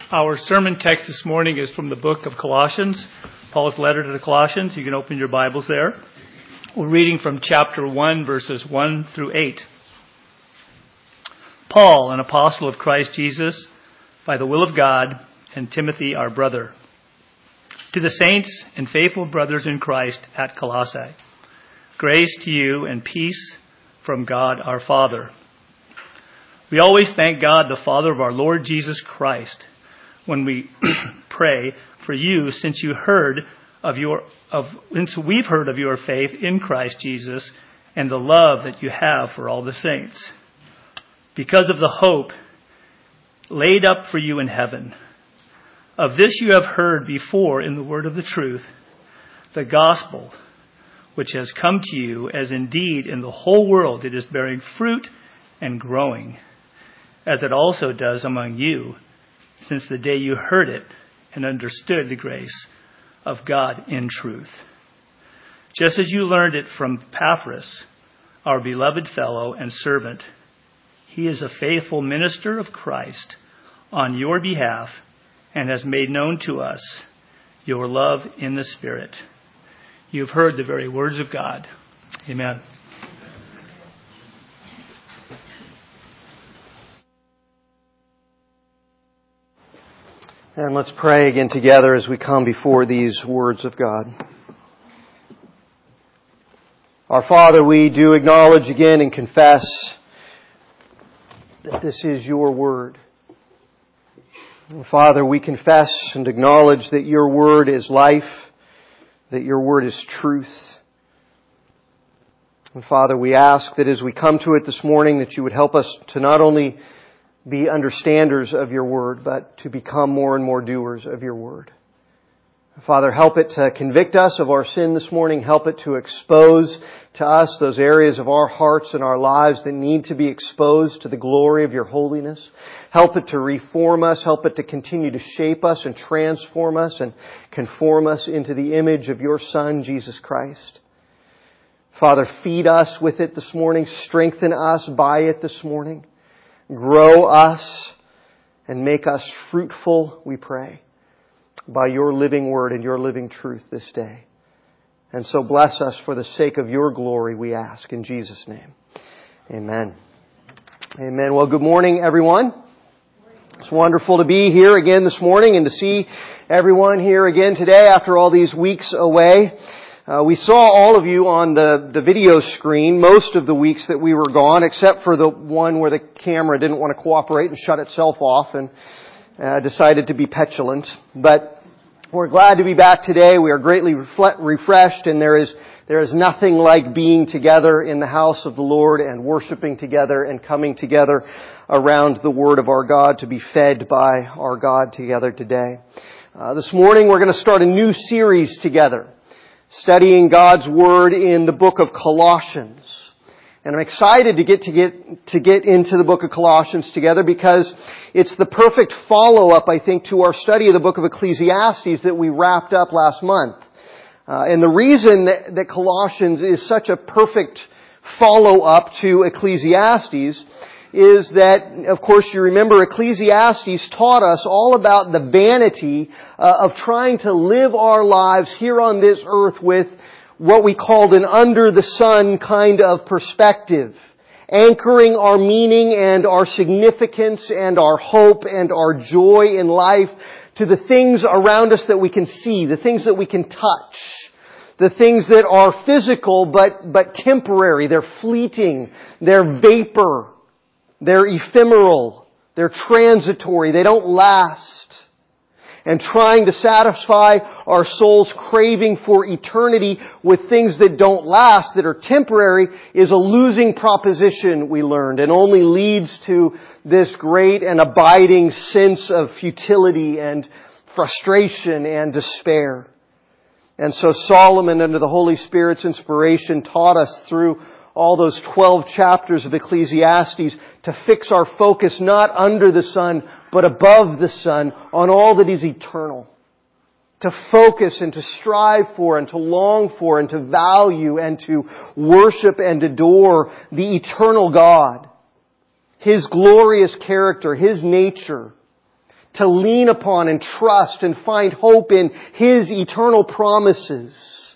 Our sermon text this morning is from the book of Colossians, Paul's letter to the Colossians. You can open your Bibles there. We're reading from chapter 1, verses 1 through 8. Paul, an apostle of Christ Jesus, by the will of God, and Timothy, our brother, to the saints and faithful brothers in Christ at Colossae, grace to you and peace from God our Father. We always thank God, the Father of our Lord Jesus Christ, when we pray for you, since we've heard of your faith in Christ Jesus and the love that you have for all the saints, because of the hope laid up for you in heaven. Of this you have heard before in the word of the truth, the gospel, which has come to you, as indeed in the whole world it is bearing fruit and growing, as it also does among you, since the day you heard it and understood the grace of God in truth. Just as you learned it from Epaphras, our beloved fellow and servant, he is a faithful minister of Christ on your behalf and has made known to us your love in the Spirit. You've heard the very words of God. Amen. And let's pray again together as we come before these words of God. Our Father, we do acknowledge again and confess that this is your word. And Father, we confess and acknowledge that your word is life, that your word is truth. And Father, we ask that as we come to it this morning, that you would help us to not only be understanders of your word, but to become more and more doers of your word. Father, help it to convict us of our sin this morning. Help it to expose to us those areas of our hearts and our lives that need to be exposed to the glory of your holiness. Help it to reform us. Help it to continue to shape us and transform us and conform us into the image of your Son, Jesus Christ. Father, feed us with it this morning. Strengthen us by it this morning. Grow us and make us fruitful, we pray, by your living word and your living truth this day. And so bless us for the sake of your glory, we ask, in Jesus' name. Amen. Amen. Well, good morning, everyone. It's wonderful to be here again this morning and to see everyone here again today after all these weeks away. We saw all of you on the video screen most of the weeks that we were gone, except for the one where the camera didn't want to cooperate and shut itself off and decided to be petulant. But we're glad to be back today. We are greatly refreshed, and there is nothing like being together in the house of the Lord and worshiping together and coming together around the Word of our God to be fed by our God together today. This morning we're going to start a new series together, studying God's Word in the book of Colossians. And I'm excited to get into the book of Colossians together because it's the perfect follow-up, I think, to our study of the book of Ecclesiastes that we wrapped up last month. And the reason that Colossians is such a perfect follow-up to Ecclesiastes is that, of course, you remember Ecclesiastes taught us all about the vanity of trying to live our lives here on this earth with what we called an under-the-sun kind of perspective, anchoring our meaning and our significance and our hope and our joy in life to the things around us that we can see, the things that we can touch, the things that are physical but temporary. They're fleeting, they're vapor, they're ephemeral, they're transitory, they don't last. And trying to satisfy our soul's craving for eternity with things that don't last, that are temporary, is a losing proposition, we learned, and only leads to this great and abiding sense of futility and frustration and despair. And so Solomon, under the Holy Spirit's inspiration, taught us through all those 12 chapters of Ecclesiastes to fix our focus not under the sun, but above the sun, on all that is eternal. To focus and to strive for and to long for and to value and to worship and adore the eternal God. His glorious character, His nature. to lean upon and trust and find hope in His eternal promises.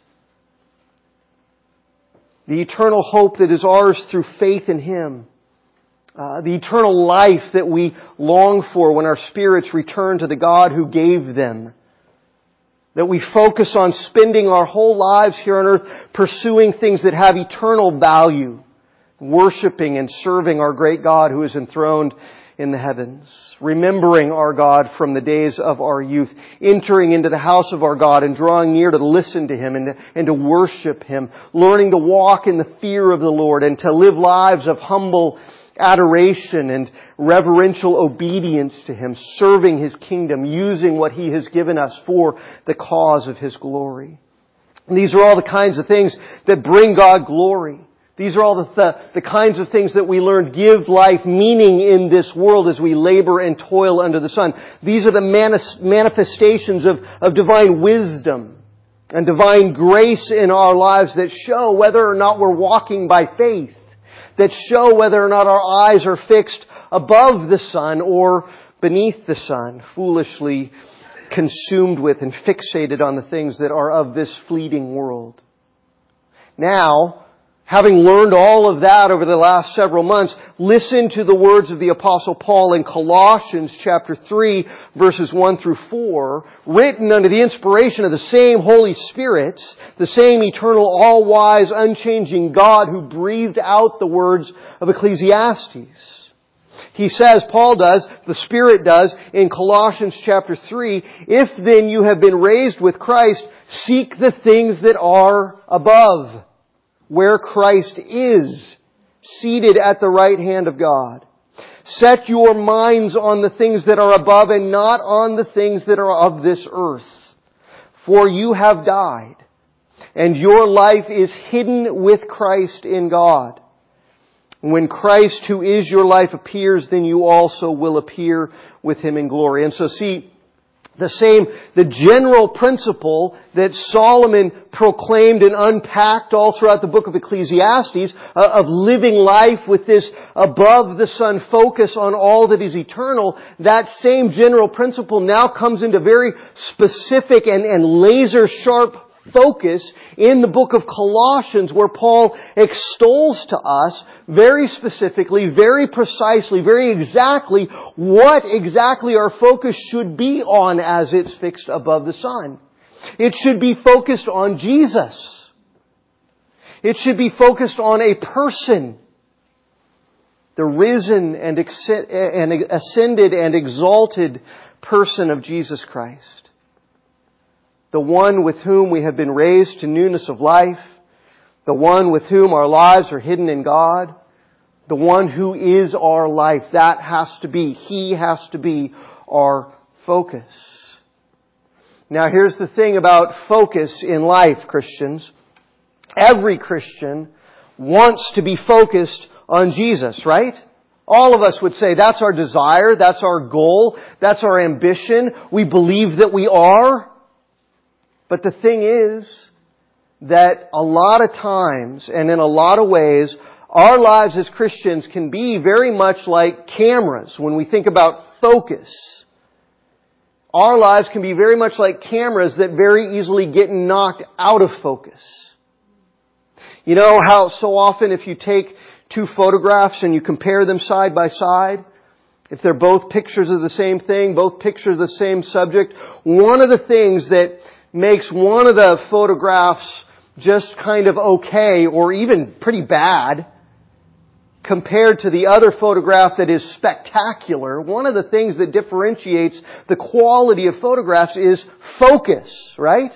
The eternal hope that is ours through faith in Him. The eternal life that we long for when our spirits return to the God who gave them. That we focus on spending our whole lives here on earth pursuing things that have eternal value. Worshiping and serving our great God who is enthroned in the heavens. Remembering our God from the days of our youth. Entering into the house of our God and drawing near to listen to Him and to worship Him. Learning to walk in the fear of the Lord and to live lives of humble adoration and reverential obedience to Him. Serving His kingdom. Using what He has given us for the cause of His glory. And these are all the kinds of things that bring God glory. These are all the kinds of things that we learn give life meaning in this world as we labor and toil under the sun. These are the manifestations of divine wisdom and divine grace in our lives that show whether or not we're walking by faith, that show whether or not our eyes are fixed above the sun or beneath the sun, foolishly consumed with and fixated on the things that are of this fleeting world. Now, having learned all of that over the last several months, listen to the words of the Apostle Paul in Colossians chapter 3, verses 1 through 4, written under the inspiration of the same Holy Spirit, the same eternal, all-wise, unchanging God who breathed out the words of Ecclesiastes. He says, Paul does, the Spirit does, in Colossians chapter 3, "If then you have been raised with Christ, seek the things that are above, where Christ is, seated at the right hand of God. Set your minds on the things that are above and not on the things that are of this earth. For you have died, and your life is hidden with Christ in God. When Christ, who is your life, appears, then you also will appear with Him in glory." And so see, the general principle that Solomon proclaimed and unpacked all throughout the book of Ecclesiastes of living life with this above the sun focus on all that is eternal, that same general principle now comes into very specific and laser sharp focus in the book of Colossians, where Paul extols to us very specifically, very precisely, very exactly what exactly our focus should be on as it's fixed above the sun. It should be focused on Jesus. It should be focused on a person. The risen and ascended and exalted person of Jesus Christ. The one with whom we have been raised to newness of life. The one with whom our lives are hidden in God. The one who is our life. That has to be. He has to be our focus. Now here's the thing about focus in life, Christians. Every Christian wants to be focused on Jesus, right? All of us would say that's our desire, that's our goal, that's our ambition. We believe that we are. But the thing is that a lot of times and in a lot of ways, our lives as Christians can be very much like cameras when we think about focus. Our lives can be very much like cameras that very easily get knocked out of focus. You know how so often if you take two photographs and you compare them side by side, if they're both pictures of the same thing, both pictures of the same subject, one of the things that makes one of the photographs just kind of okay or even pretty bad compared to the other photograph that is spectacular, one of the things that differentiates the quality of photographs is focus, right?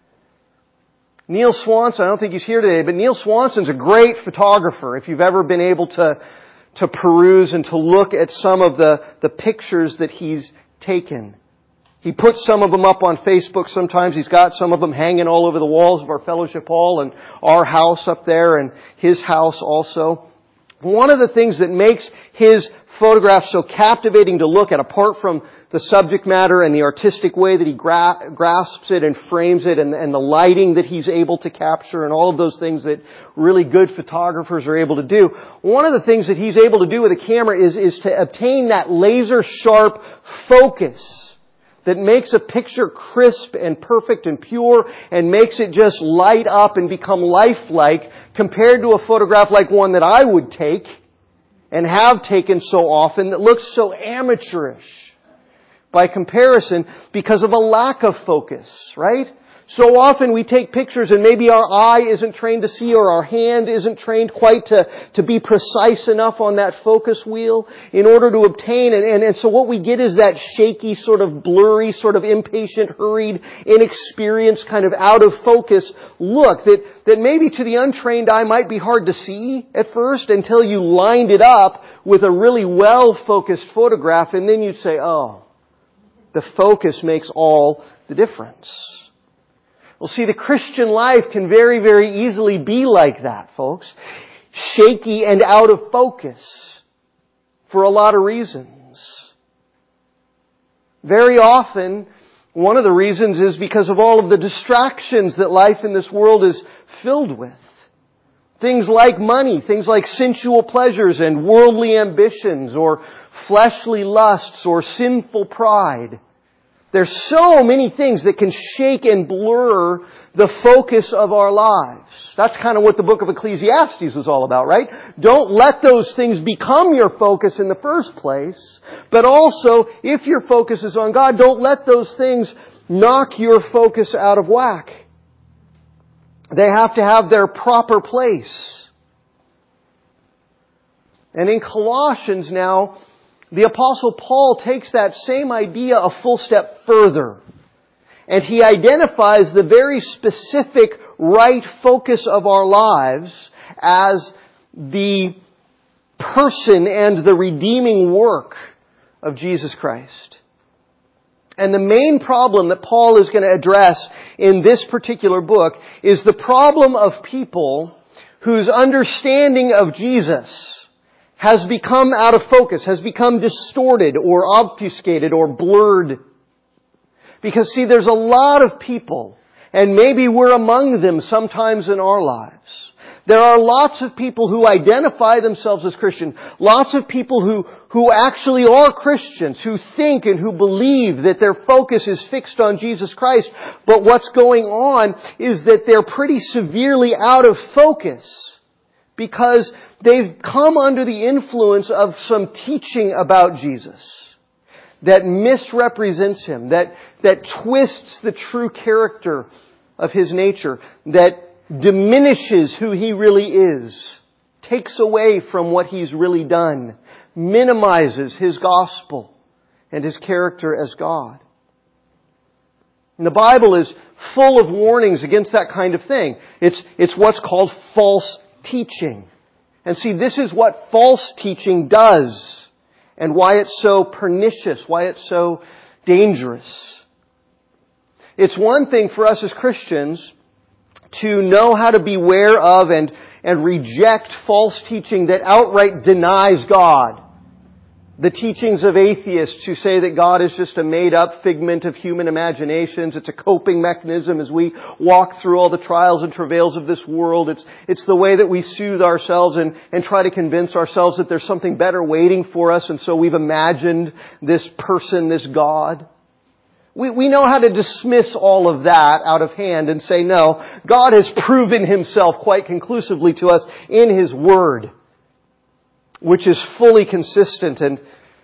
Neil Swanson, I don't think he's here today, but Neil Swanson's a great photographer. If you've ever been able to peruse and to look at some of the pictures that he's taken. He puts some of them up on Facebook sometimes. He's got some of them hanging all over the walls of our fellowship hall and our house up there and his house also. One of the things that makes his photographs so captivating to look at, apart from the subject matter and the artistic way that he grasps it and frames it, and the lighting that he's able to capture, and all of those things that really good photographers are able to do. One of the things that he's able to do with a camera is to obtain that laser sharp focus that makes a picture crisp and perfect and pure and makes it just light up and become lifelike, compared to a photograph like one that I would take and have taken so often that looks so amateurish by comparison because of a lack of focus, right? So often we take pictures and maybe our eye isn't trained to see, or our hand isn't trained quite to be precise enough on that focus wheel in order to obtain. And so what we get is that shaky, sort of blurry, sort of impatient, hurried, inexperienced, kind of out of focus look that maybe to the untrained eye might be hard to see at first until you lined it up with a really well-focused photograph, and then you'd say, oh, the focus makes all the difference. Well, see, the Christian life can very, very easily be like that, folks. Shaky and out of focus for a lot of reasons. Very often, one of the reasons is because of all of the distractions that life in this world is filled with. Things like money, things like sensual pleasures and worldly ambitions, or fleshly lusts, or sinful pride. There's so many things that can shake and blur the focus of our lives. That's kind of what the book of Ecclesiastes is all about, right? Don't let those things become your focus in the first place. But also, if your focus is on God, don't let those things knock your focus out of whack. They have to have their proper place. And in Colossians now, the Apostle Paul takes that same idea a full step further. And he identifies the very specific right focus of our lives as the person and the redeeming work of Jesus Christ. And the main problem that Paul is going to address in this particular book is the problem of people whose understanding of Jesus has become out of focus, has become distorted or obfuscated or blurred. Because see, there's a lot of people, and maybe we're among them sometimes in our lives. There are lots of people who identify themselves as Christian. Lots of people who actually are Christians, who think and who believe that their focus is fixed on Jesus Christ. But what's going on is that they're pretty severely out of focus because they've come under the influence of some teaching about Jesus that misrepresents Him, that twists the true character of His nature, that diminishes who He really is, takes away from what He's really done, minimizes His gospel and His character as God. And the Bible is full of warnings against that kind of thing. It's what's called false teaching. And see, this is what false teaching does, and why it's so pernicious, why it's so dangerous. It's one thing for us as Christians to know how to beware of and reject false teaching that outright denies God. The teachings of atheists who say that God is just a made-up figment of human imaginations. It's a coping mechanism as we walk through all the trials and travails of this world. It's the way that we soothe ourselves and try to convince ourselves that there's something better waiting for us, and so we've imagined this person, this God. We know how to dismiss all of that out of hand and say, no, God has proven Himself quite conclusively to us in His Word, which is fully consistent and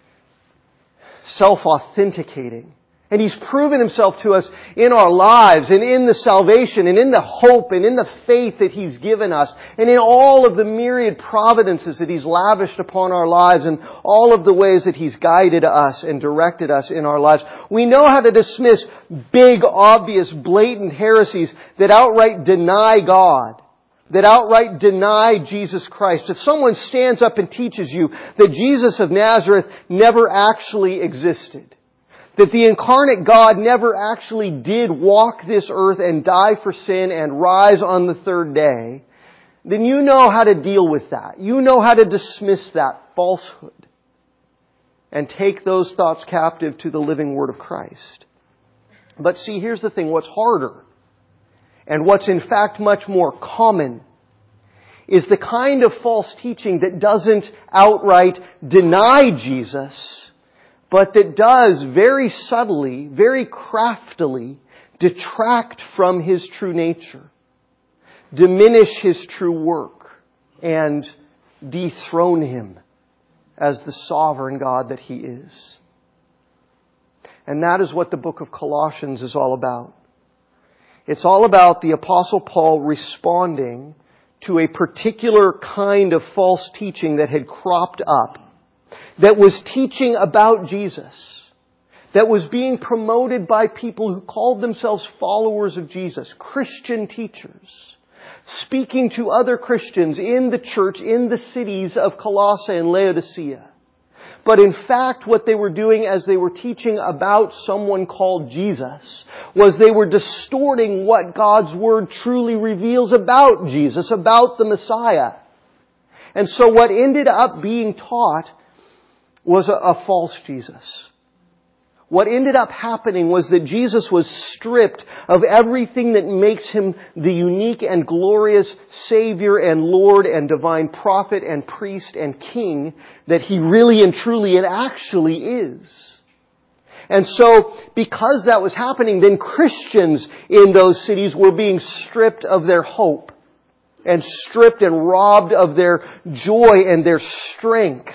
self-authenticating. And He's proven Himself to us in our lives and in the salvation and in the hope and in the faith that He's given us and in all of the myriad providences that He's lavished upon our lives and all of the ways that He's guided us and directed us in our lives. We know how to dismiss big, obvious, blatant heresies that outright deny God, that outright deny Jesus Christ. If someone stands up and teaches you that Jesus of Nazareth never actually existed, that the incarnate God never actually did walk this earth and die for sin and rise on the third day, then you know how to deal with that. You know how to dismiss that falsehood. and take those thoughts captive to the living Word of Christ. But see, here's the thing. What's harder, and what's in fact much more common, is the kind of false teaching that doesn't outright deny Jesus, but that does very subtly, very craftily detract from His true nature, diminish His true work, and dethrone Him as the sovereign God that He is. And that is what the book of Colossians is all about. It's all about the Apostle Paul responding to a particular kind of false teaching that had cropped up, that was teaching about Jesus, that was being promoted by people who called themselves followers of Jesus, Christian teachers, speaking to other Christians in the church, in the cities of Colossae and Laodicea. But in fact, what they were doing as they were teaching about someone called Jesus was they were distorting what God's Word truly reveals about Jesus, about the Messiah. And so what ended up being taught was a false Jesus. What ended up happening was that Jesus was stripped of everything that makes Him the unique and glorious Savior and Lord and divine prophet and priest and king that He really and truly and actually is. And so, because that was happening, then Christians in those cities were being stripped of their hope and stripped and robbed of their joy and their strength.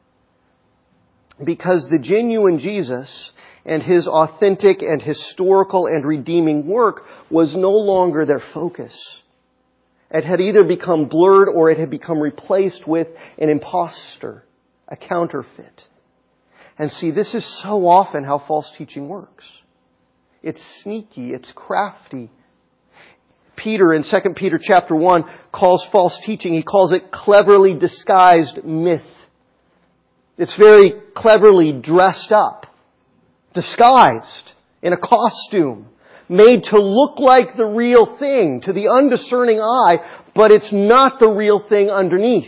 Because the genuine Jesus and His authentic and historical and redeeming work was no longer their focus. It had either become blurred or it had become replaced with an impostor, a counterfeit. And see, this is so often how false teaching works. It's sneaky, it's crafty. Peter in 2 Peter chapter 1 calls false teaching, he calls it cleverly disguised myth. It's very cleverly dressed up, disguised in a costume, made to look like the real thing to the undiscerning eye, but it's not the real thing underneath.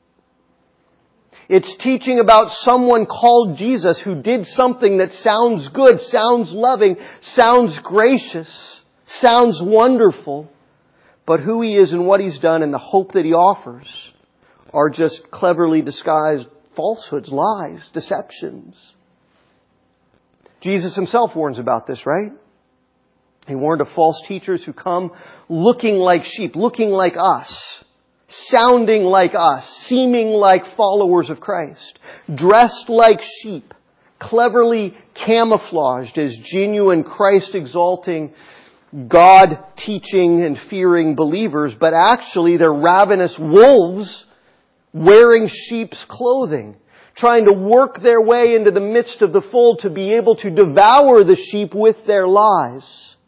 It's teaching about someone called Jesus who did something that sounds good, sounds loving, sounds gracious, sounds wonderful, but who He is and what He's done and the hope that He offers are just cleverly disguised falsehoods, lies, deceptions. Jesus Himself warns about this, right? He warned of false teachers who come looking like sheep, looking like us, sounding like us, seeming like followers of Christ, dressed like sheep, cleverly camouflaged as genuine Christ-exalting, God-teaching and fearing believers, but actually they're ravenous wolves wearing sheep's clothing, trying to work their way into the midst of the fold to be able to devour the sheep with their lies.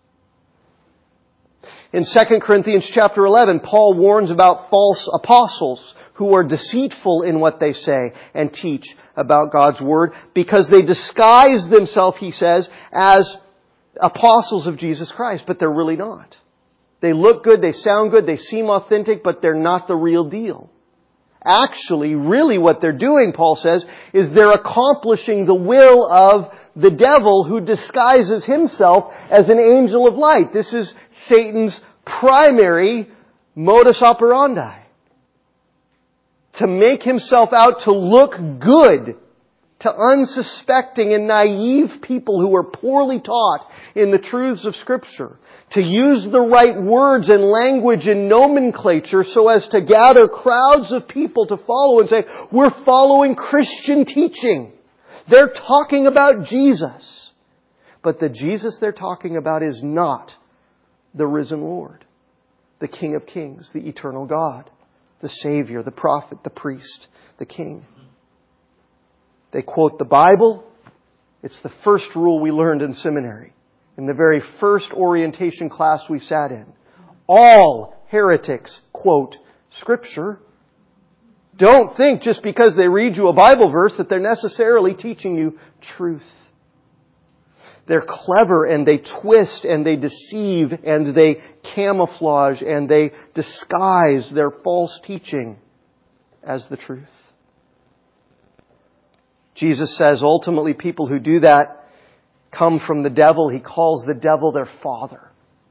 In 2 Corinthians chapter 11, Paul warns about false apostles who are deceitful in what they say and teach about God's Word because they disguise themselves, he says, as apostles of Jesus Christ, but they're really not. They look good, they sound good, they seem authentic, but they're not the real deal. Actually, really what they're doing, Paul says, is they're accomplishing the will of the devil who disguises himself as an angel of light. This is Satan's primary modus operandi. To make himself out to look good to unsuspecting and naive people who are poorly taught in the truths of Scripture. To use the right words and language and nomenclature so as to gather crowds of people to follow and say, we're following Christian teaching. They're talking about Jesus. But the Jesus they're talking about is not the risen Lord, the King of Kings, the eternal God, the Savior, the prophet, the priest, the King. They quote the Bible. It's the first rule we learned in seminary, in the very first orientation class we sat in. All heretics quote Scripture. Don't think just because they read you a Bible verse that they're necessarily teaching you truth. They're clever and they twist and they deceive and they camouflage and they disguise their false teaching as the truth. Jesus says ultimately people who do that come from the devil. He calls the devil their father.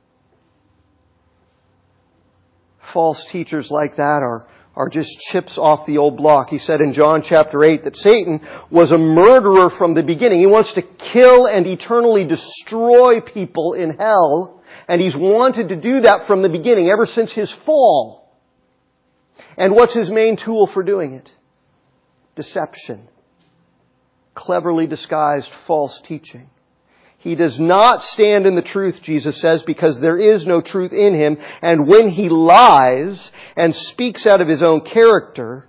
False teachers like that are just chips off the old block. He said in John chapter 8 that Satan was a murderer from the beginning. He wants to kill and eternally destroy people in hell. And he's wanted to do that from the beginning, ever since his fall. And what's his main tool for doing it? Deception. Cleverly disguised false teaching. He does not stand in the truth, Jesus says, because there is no truth in him. And when he lies and speaks out of his own character,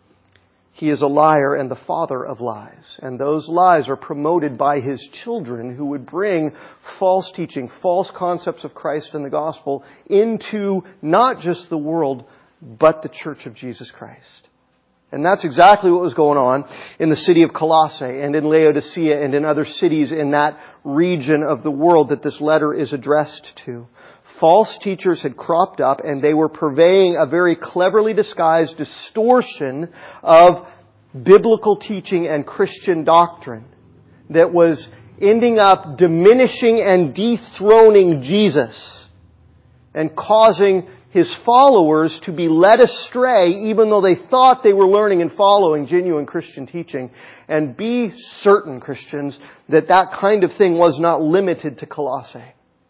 he is a liar and the father of lies. And those lies are promoted by his children who would bring false teaching, false concepts of Christ and the gospel into not just the world, but the church of Jesus Christ. And that's exactly what was going on in the city of Colossae and in Laodicea and in other cities in that region of the world that this letter is addressed to. False teachers had cropped up and they were purveying a very cleverly disguised distortion of biblical teaching and Christian doctrine that was ending up diminishing and dethroning Jesus and causing his followers to be led astray even though they thought they were learning and following genuine Christian teaching. And be certain, Christians, that that kind of thing was not limited to Colossae.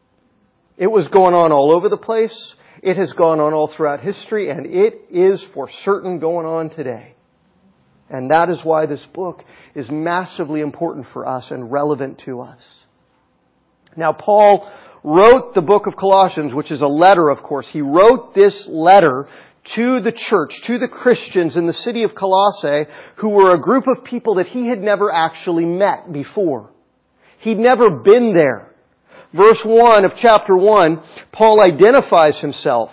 It was going on all over the place. It has gone on all throughout history, and it is for certain going on today. And that is why this book is massively important for us and relevant to us. Now, Paul wrote the book of Colossians, which is a letter, of course. He wrote this letter to the church, to the Christians in the city of Colossae, who were a group of people that he had never actually met before. He'd never been there. Verse 1 of chapter 1, Paul identifies himself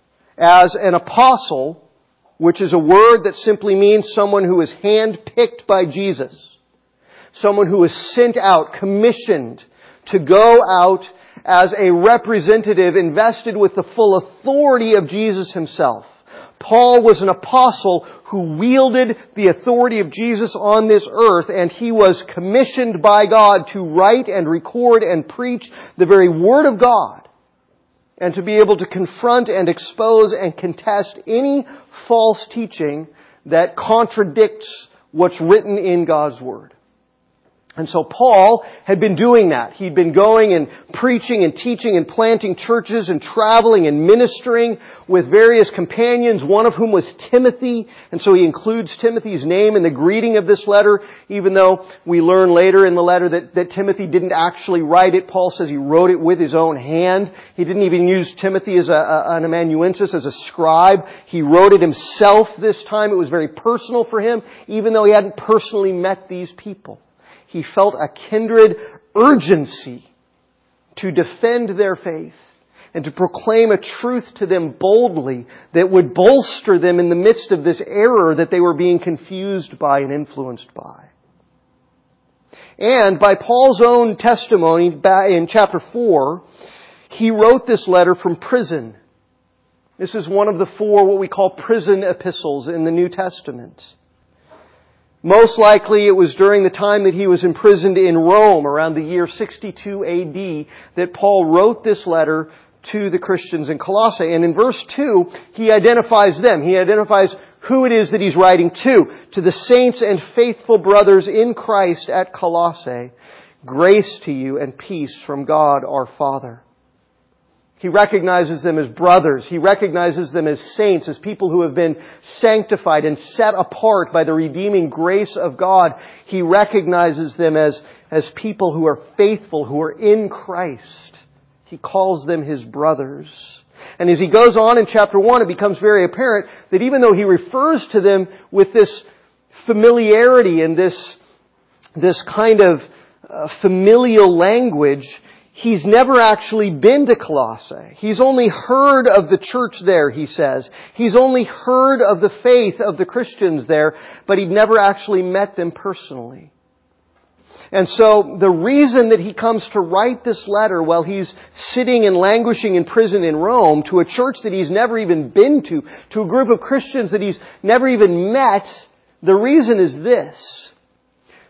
as an apostle, which is a word that simply means someone who is handpicked by Jesus. Someone who is sent out, commissioned to go out as a representative invested with the full authority of Jesus himself. Paul was an apostle who wielded the authority of Jesus on this earth, and he was commissioned by God to write and record and preach the very Word of God, and to be able to confront and expose and contest any false teaching that contradicts what's written in God's Word. And so Paul had been doing that. He'd been going and preaching and teaching and planting churches and traveling and ministering with various companions, one of whom was Timothy. And so he includes Timothy's name in the greeting of this letter, even though we learn later in the letter that Timothy didn't actually write it. Paul says he wrote it with his own hand. He didn't even use Timothy as an amanuensis, as a scribe. He wrote it himself this time. It was very personal for him, even though he hadn't personally met these people. He felt a kindred urgency to defend their faith and to proclaim a truth to them boldly that would bolster them in the midst of this error that they were being confused by and influenced by. And by Paul's own testimony in chapter 4, he wrote this letter from prison. This is one of the 4 what we call prison epistles in the New Testament. Most likely it was during the time that he was imprisoned in Rome around the year 62 AD that Paul wrote this letter to the Christians in Colossae. And in verse 2, he identifies them. He identifies who it is that he's writing to. To the saints and faithful brothers in Christ at Colossae, grace to you and peace from God our Father. He recognizes them as brothers. He recognizes them as saints, as people who have been sanctified and set apart by the redeeming grace of God. He recognizes them as people who are faithful, who are in Christ. He calls them his brothers. And as he goes on in chapter 1, it becomes very apparent that even though he refers to them with this familiarity and this kind of familial language, he's never actually been to Colossae. He's only heard of the church there, he says. He's only heard of the faith of the Christians there, but he'd never actually met them personally. And so the reason that he comes to write this letter while he's sitting and languishing in prison in Rome to a church that he's never even been to a group of Christians that he's never even met, the reason is this.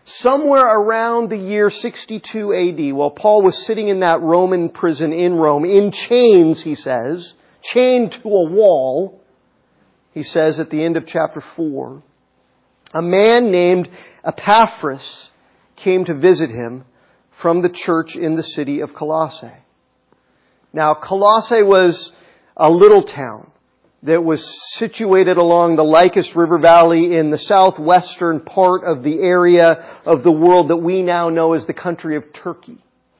somewhere around the year 62 AD, while Paul was sitting in that Roman prison in Rome, in chains, he says, chained to a wall, he says at the end of chapter 4, a man named Epaphras came to visit him from the church in the city of Colossae. Now, Colossae was a little town that was situated along the Lycus River Valley in the southwestern part of the area of the world that we now know as the country of Turkey.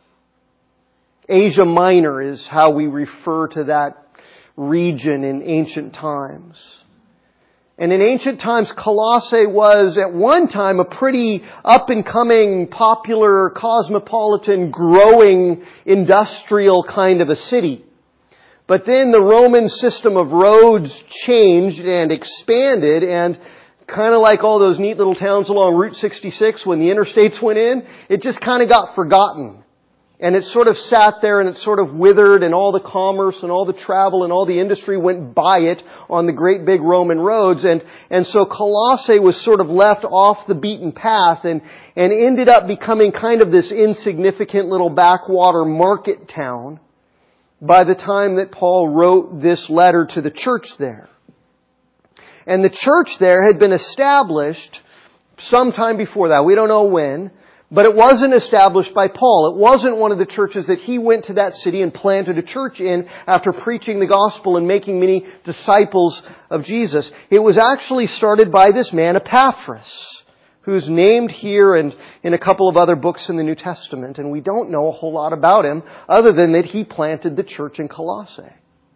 Asia Minor is how we refer to that region in ancient times. And in ancient times, Colossae was at one time a pretty up-and-coming, popular, cosmopolitan, growing, industrial kind of a city. But then the Roman system of roads changed and expanded, and kind of like all those neat little towns along Route 66 when the interstates went in, it just kind of got forgotten. And it sort of sat there and it sort of withered, and all the commerce and all the travel and all the industry went by it on the great big Roman roads. And so Colossae was sort of left off the beaten path and ended up becoming kind of this insignificant little backwater market town by the time that Paul wrote this letter to the church there. And the church there had been established sometime before that. We don't know when. But it wasn't established by Paul. It wasn't one of the churches that he went to that city and planted a church in after preaching the gospel and making many disciples of Jesus. It was actually started by this man Epaphras, who's named here and in a couple of other books in the New Testament. And we don't know a whole lot about him other than that he planted the church in Colossae.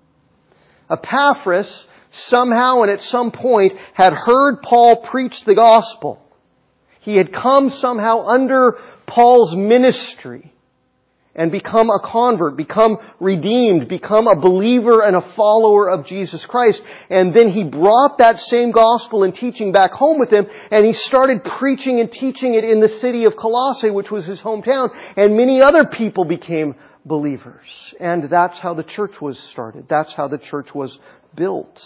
Epaphras somehow and at some point had heard Paul preach the gospel. He had come somehow under Paul's ministry and become a convert, become redeemed, become a believer and a follower of Jesus Christ. And then he brought that same gospel and teaching back home with him, and he started preaching and teaching it in the city of Colossae, which was his hometown, and many other people became believers. And that's how the church was started. That's how the church was built.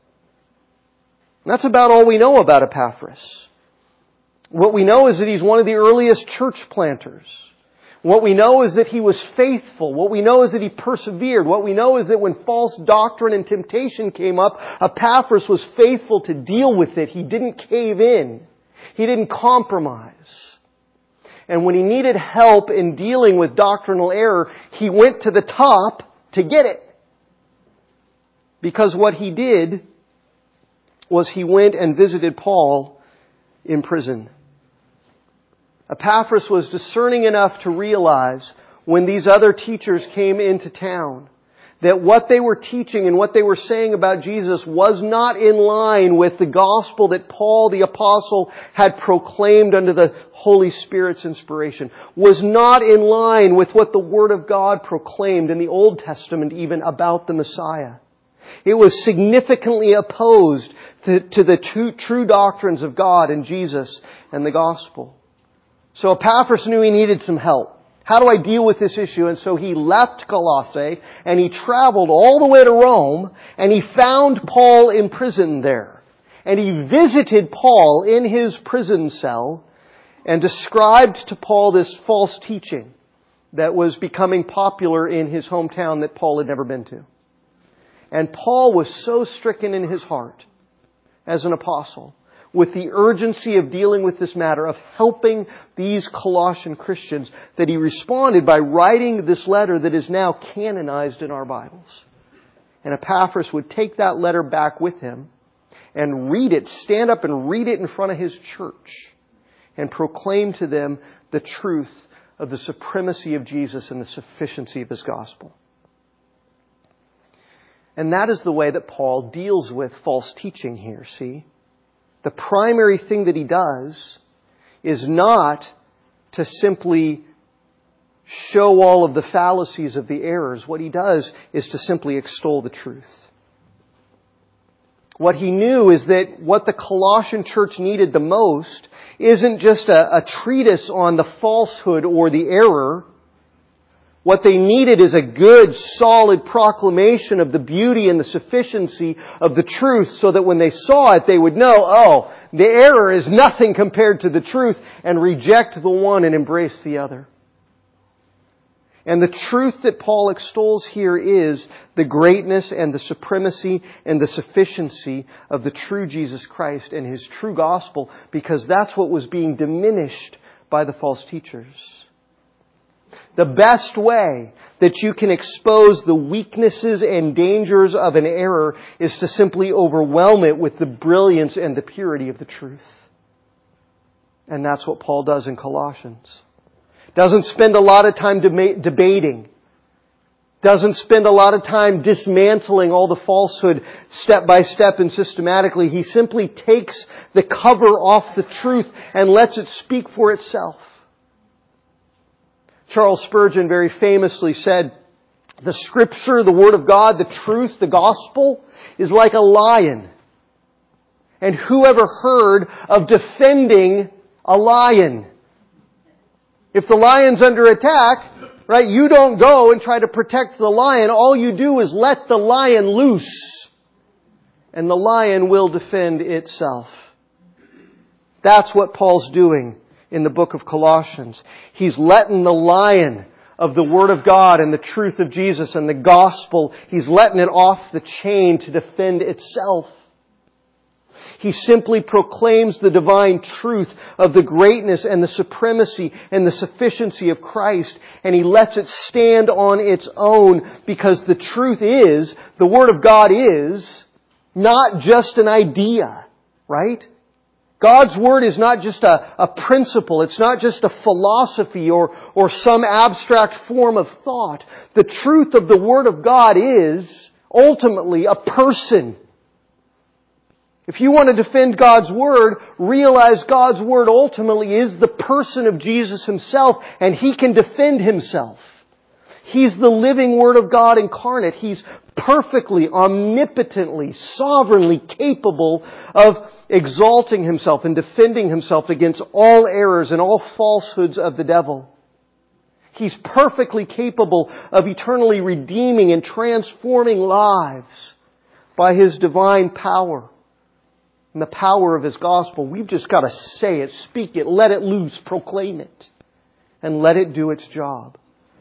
And that's about all we know about Epaphras. What we know is that he's one of the earliest church planters. What we know is that he was faithful. What we know is that he persevered. What we know is that when false doctrine and temptation came up, Epaphras was faithful to deal with it. He didn't cave in. He didn't compromise. And when he needed help in dealing with doctrinal error, he went to the top to get it. Because what he did was he went and visited Paul in prison. Epaphras was discerning enough to realize when these other teachers came into town that what they were teaching and what they were saying about Jesus was not in line with the gospel that Paul the apostle had proclaimed under the Holy Spirit's inspiration, was not in line with what the Word of God proclaimed in the Old Testament even about the Messiah. It was significantly opposed to the true doctrines of God and Jesus and the gospel. So Epaphras knew he needed some help. How do I deal with this issue? And so he left Colossae and he traveled all the way to Rome and he found Paul in prison there. And he visited Paul in his prison cell and described to Paul this false teaching that was becoming popular in his hometown that Paul had never been to. And Paul was so stricken in his heart as an apostle with the urgency of dealing with this matter, of helping these Colossian Christians, that he responded by writing this letter that is now canonized in our Bibles. And Epaphras would take that letter back with him and read it, stand up and read it in front of his church and proclaim to them the truth of the supremacy of Jesus and the sufficiency of His gospel. And that is the way that Paul deals with false teaching here, see? The primary thing that he does is not to simply show all of the fallacies of the errors. What he does is to simply extol the truth. What he knew is that what the Colossian church needed the most isn't just a treatise on the falsehood or the error, What they needed is a good, solid proclamation of the beauty and the sufficiency of the truth so that when they saw it, they would know, oh, the error is nothing compared to the truth, and reject the one and embrace the other. And the truth that Paul extols here is the greatness and the supremacy and the sufficiency of the true Jesus Christ and His true gospel, because that's what was being diminished by the false teachers. The best way that you can expose the weaknesses and dangers of an error is to simply overwhelm it with the brilliance and the purity of the truth. And that's what Paul does in Colossians. Doesn't spend a lot of time debating. Doesn't spend a lot of time dismantling all the falsehood step by step and systematically. He simply takes the cover off the truth and lets it speak for itself. Charles Spurgeon very famously said, the Scripture, the Word of God, the truth, the gospel is like a lion. And who ever heard of defending a lion? If the lion's under attack, right, you don't go and try to protect the lion. All you do is let the lion loose. And the lion will defend itself. That's what Paul's doing in the book of Colossians. He's letting the lion of the Word of God and the truth of Jesus and the gospel, he's letting it off the chain to defend itself. He simply proclaims the divine truth of the greatness and the supremacy and the sufficiency of Christ, and he lets it stand on its own, because the truth is, the Word of God is not just an idea, right? God's Word is not just a principle. It's not just a philosophy or some abstract form of thought. The truth of the Word of God is ultimately a person. If you want to defend God's Word, realize God's Word ultimately is the person of Jesus Himself, and He can defend Himself. He's the living Word of God incarnate. He's perfectly, omnipotently, sovereignly capable of exalting Himself and defending Himself against all errors and all falsehoods of the devil. He's perfectly capable of eternally redeeming and transforming lives by His divine power and the power of His gospel. We've just got to say it, speak it, let it loose, proclaim it, and let it do its job.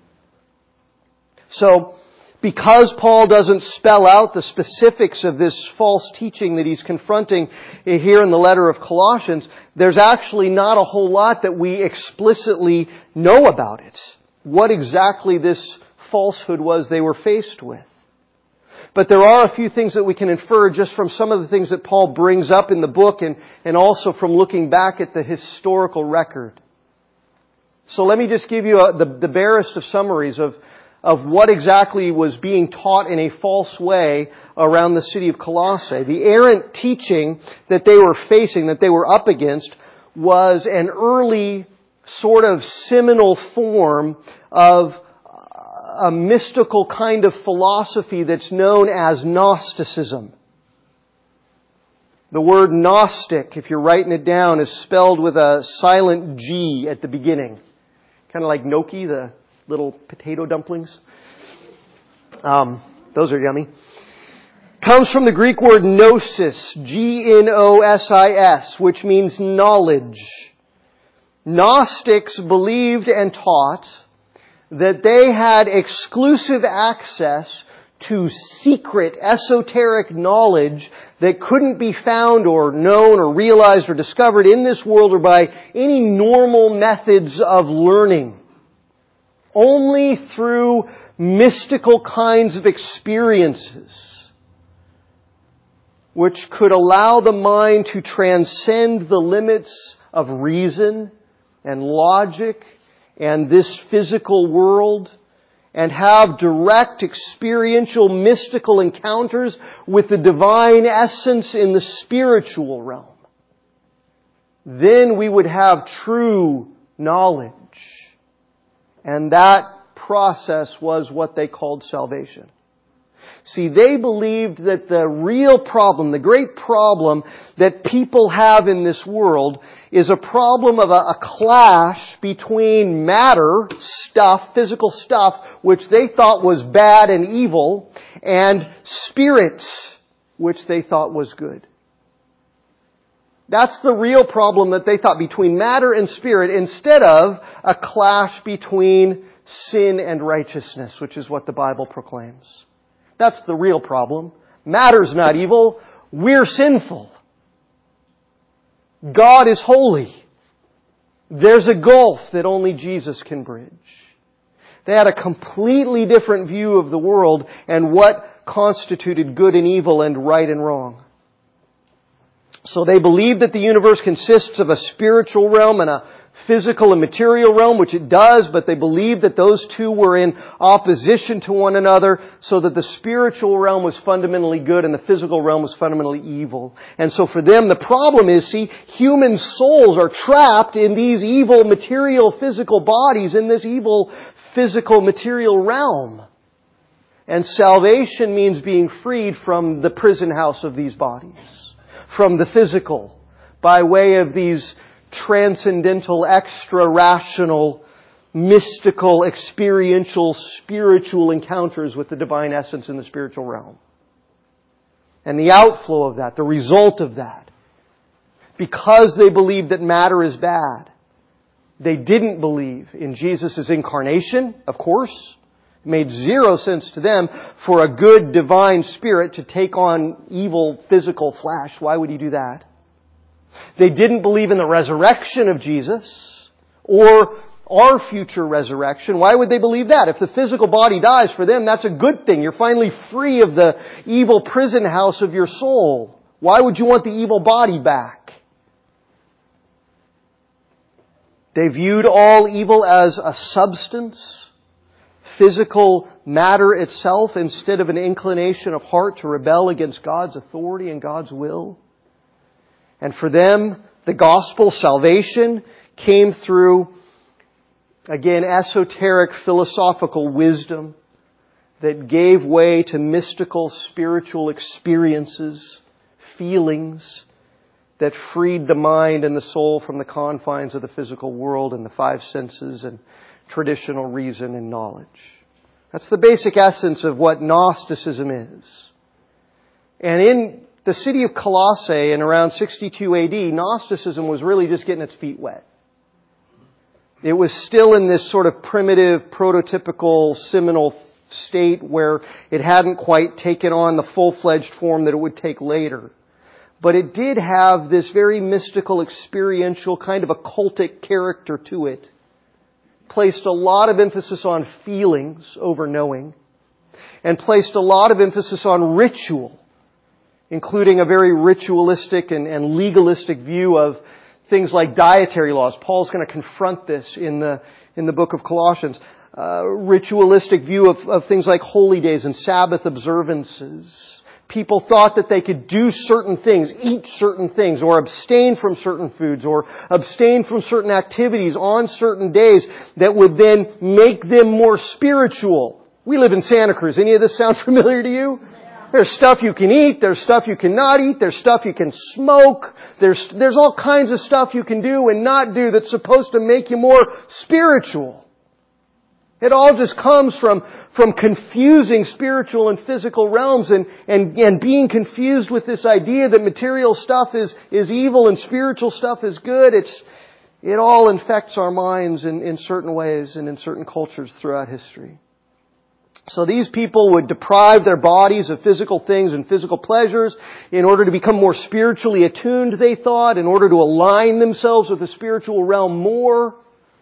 So, because Paul doesn't spell out the specifics of this false teaching that he's confronting here in the letter of Colossians, there's actually not a whole lot that we explicitly know about it. What exactly this falsehood was they were faced with. But there are a few things that we can infer just from some of the things that Paul brings up in the book and also from looking back at the historical record. So let me just give you the barest of summaries of what exactly was being taught in a false way around the city of Colossae. The errant teaching that they were facing, that they were up against, was an early sort of seminal form of a mystical kind of philosophy that's known as Gnosticism. The word Gnostic, if you're writing it down, is spelled with a silent G at the beginning. Kind of like gnocchi, the little potato dumplings. Those are yummy. Comes from the Greek word gnosis, Gnosis, which means knowledge. Gnostics believed and taught that they had exclusive access to secret, esoteric knowledge that couldn't be found or known or realized or discovered in this world or by any normal methods of learning. Only through mystical kinds of experiences which could allow the mind to transcend the limits of reason and logic and this physical world and have direct experiential mystical encounters with the divine essence in the spiritual realm. Then we would have true knowledge. And that process was what they called salvation. See, they believed that the real problem, the great problem that people have in this world is a problem of a clash between matter, stuff, physical stuff, which they thought was bad and evil, and spirits, which they thought was good. That's the real problem that they thought, between matter and spirit, instead of a clash between sin and righteousness, which is what the Bible proclaims. That's the real problem. Matter's not evil. We're sinful. God is holy. There's a gulf that only Jesus can bridge. They had a completely different view of the world and what constituted good and evil and right and wrong. So they believe that the universe consists of a spiritual realm and a physical and material realm, which it does, but they believe that those two were in opposition to one another, so that the spiritual realm was fundamentally good and the physical realm was fundamentally evil. And so for them, the problem is, see, human souls are trapped in these evil material physical bodies, in this evil physical material realm. And salvation means being freed from the prison house of these bodies, from the physical, by way of these transcendental, extra-rational, mystical, experiential, spiritual encounters with the divine essence in the spiritual realm. And the outflow of that, the result of that, because they believed that matter is bad, they didn't believe in Jesus' incarnation, of course. It made zero sense to them for a good divine spirit to take on evil physical flesh. Why would He do that? They didn't believe in the resurrection of Jesus or our future resurrection. Why would they believe that? If the physical body dies, for them, that's a good thing. You're finally free of the evil prison house of your soul. Why would you want the evil body back? They viewed all evil as a substance, physical matter itself, instead of an inclination of heart to rebel against God's authority and God's will. And for them, the gospel, salvation, came through, again, esoteric philosophical wisdom that gave way to mystical spiritual experiences, feelings that freed the mind and the soul from the confines of the physical world and the five senses and traditional reason and knowledge. That's the basic essence of what Gnosticism is. And in the city of Colossae in around 62 AD, Gnosticism was really just getting its feet wet. It was still in this sort of primitive, prototypical, seminal state where it hadn't quite taken on the full-fledged form that it would take later. But it did have this very mystical, experiential, kind of occultic character to it. Placed a lot of emphasis on feelings over knowing, and placed a lot of emphasis on ritual, including a very ritualistic and legalistic view of things like dietary laws. Paul's going to confront this in the book of Colossians. Ritualistic view of things like holy days and Sabbath observances. People thought that they could do certain things, eat certain things, or abstain from certain foods, or abstain from certain activities on certain days that would then make them more spiritual. We live in Santa Cruz. Any of this sound familiar to you? There's stuff you can eat, there's stuff you cannot eat, there's stuff you can smoke, there's all kinds of stuff you can do and not do that's supposed to make you more spiritual. It all just comes from confusing spiritual and physical realms and being confused with this idea that material stuff is evil and spiritual stuff is good. It all infects our minds in certain ways and in certain cultures throughout history. So these people would deprive their bodies of physical things and physical pleasures in order to become more spiritually attuned, they thought, in order to align themselves with the spiritual realm more.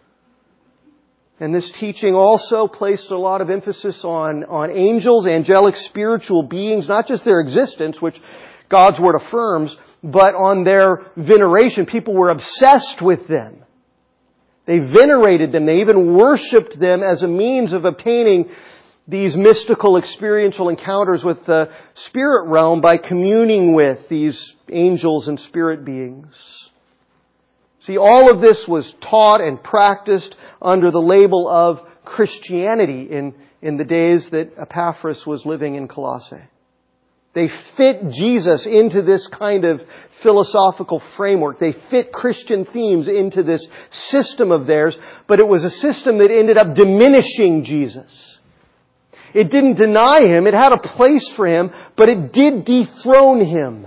And this teaching also placed a lot of emphasis on angels, angelic spiritual beings, not just their existence, which God's Word affirms, but on their veneration. People were obsessed with them. They venerated them. They even worshipped them as a means of obtaining these mystical experiential encounters with the spirit realm by communing with these angels and spirit beings. See, all of this was taught and practiced under the label of Christianity in the days that Epaphras was living in Colossae. They fit Jesus into this kind of philosophical framework. They fit Christian themes into this system of theirs, but it was a system that ended up diminishing Jesus. It didn't deny Him. It had a place for Him, but it did dethrone Him.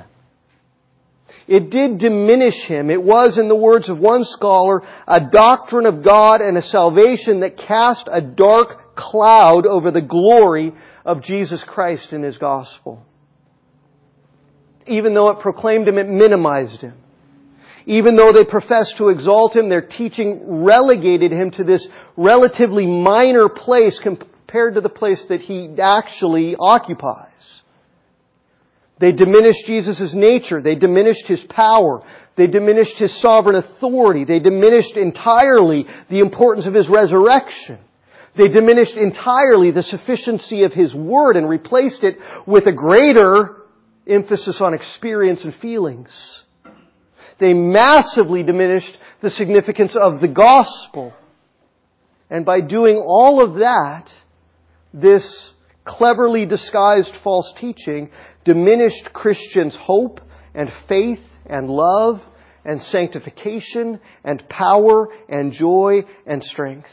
It did diminish Him. It was, in the words of one scholar, a doctrine of God and a salvation that cast a dark cloud over the glory of Jesus Christ and His gospel. Even though it proclaimed Him, it minimized Him. Even though they professed to exalt Him, their teaching relegated Him to this relatively minor place compared to the place that He actually occupies. They diminished Jesus' nature. They diminished His power. They diminished His sovereign authority. They diminished entirely the importance of His resurrection. They diminished entirely the sufficiency of His Word and replaced it with a greater emphasis on experience and feelings. They massively diminished the significance of the gospel. And by doing all of that, this cleverly disguised false teaching diminished Christians' hope and faith and love and sanctification and power and joy and strength.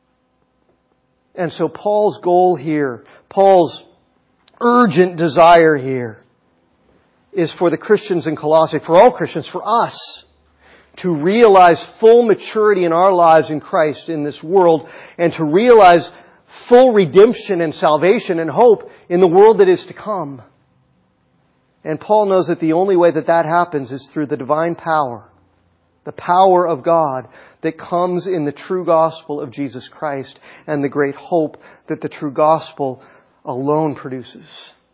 And so Paul's goal here, Paul's urgent desire here, is for the Christians in Colossae, for all Christians, for us, to realize full maturity in our lives in Christ in this world, and to realize full redemption and salvation and hope in the world that is to come. And Paul knows that the only way that that happens is through the divine power, the power of God that comes in the true gospel of Jesus Christ and the great hope that the true gospel alone produces.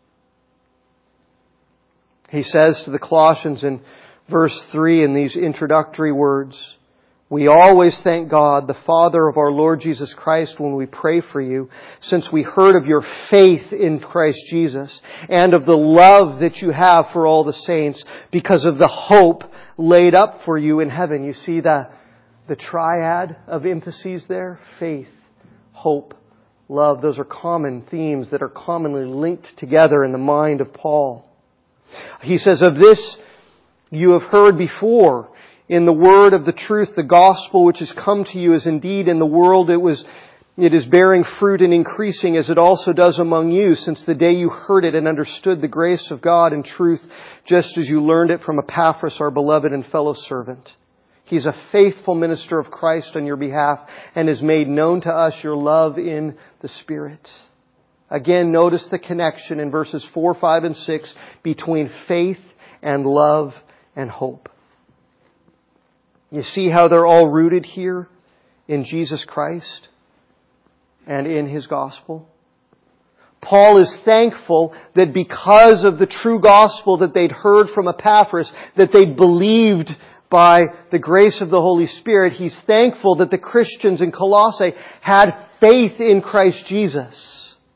He says to the Colossians in verse 3 in these introductory words, "We always thank God, the Father of our Lord Jesus Christ, when we pray for you, since we heard of your faith in Christ Jesus and of the love that you have for all the saints because of the hope laid up for you in heaven." You see the triad of emphases there? Faith, hope, love. Those are common themes that are commonly linked together in the mind of Paul. He says, "Of this you have heard before in the word of the truth, the gospel which has come to you, as indeed in the world it is bearing fruit and increasing, as it also does among you, since the day you heard it and understood the grace of God in truth, just as you learned it from Epaphras, our beloved and fellow servant. He's a faithful minister of Christ on your behalf and has made known to us your love in the Spirit." Again, notice the connection in verses 4, 5, and 6 between faith and love and hope. You see how they're all rooted here in Jesus Christ and in His gospel? Paul is thankful that because of the true gospel that they'd heard from Epaphras, that they'd believed by the grace of the Holy Spirit, he's thankful that the Christians in Colossae had faith in Christ Jesus.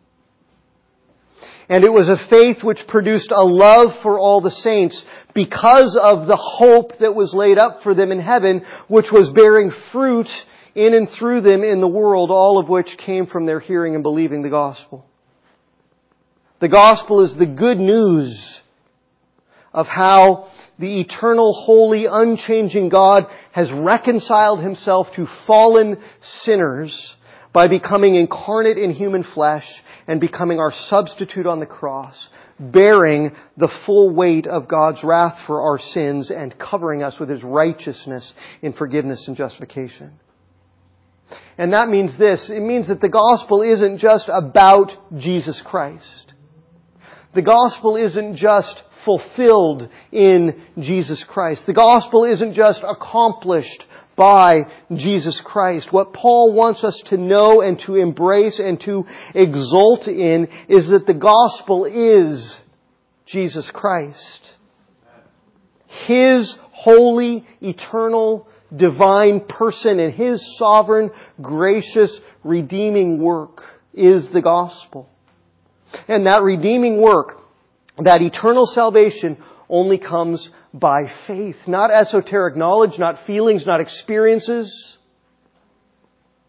And it was a faith which produced a love for all the saints because of the hope that was laid up for them in heaven, which was bearing fruit in and through them in the world, all of which came from their hearing and believing the gospel. The gospel is the good news of how the eternal, holy, unchanging God has reconciled Himself to fallen sinners by becoming incarnate in human flesh and becoming our substitute on the cross, bearing the full weight of God's wrath for our sins and covering us with His righteousness in forgiveness and justification. And that means this. It means that the gospel isn't just about Jesus Christ. The gospel isn't just fulfilled in Jesus Christ. The gospel isn't just accomplished by Jesus Christ. What Paul wants us to know and to embrace and to exult in is that the gospel is Jesus Christ. His holy, eternal, divine person and His sovereign, gracious, redeeming work is the gospel. And that redeeming work, that eternal salvation, only comes by faith. Not esoteric knowledge, not feelings, not experiences.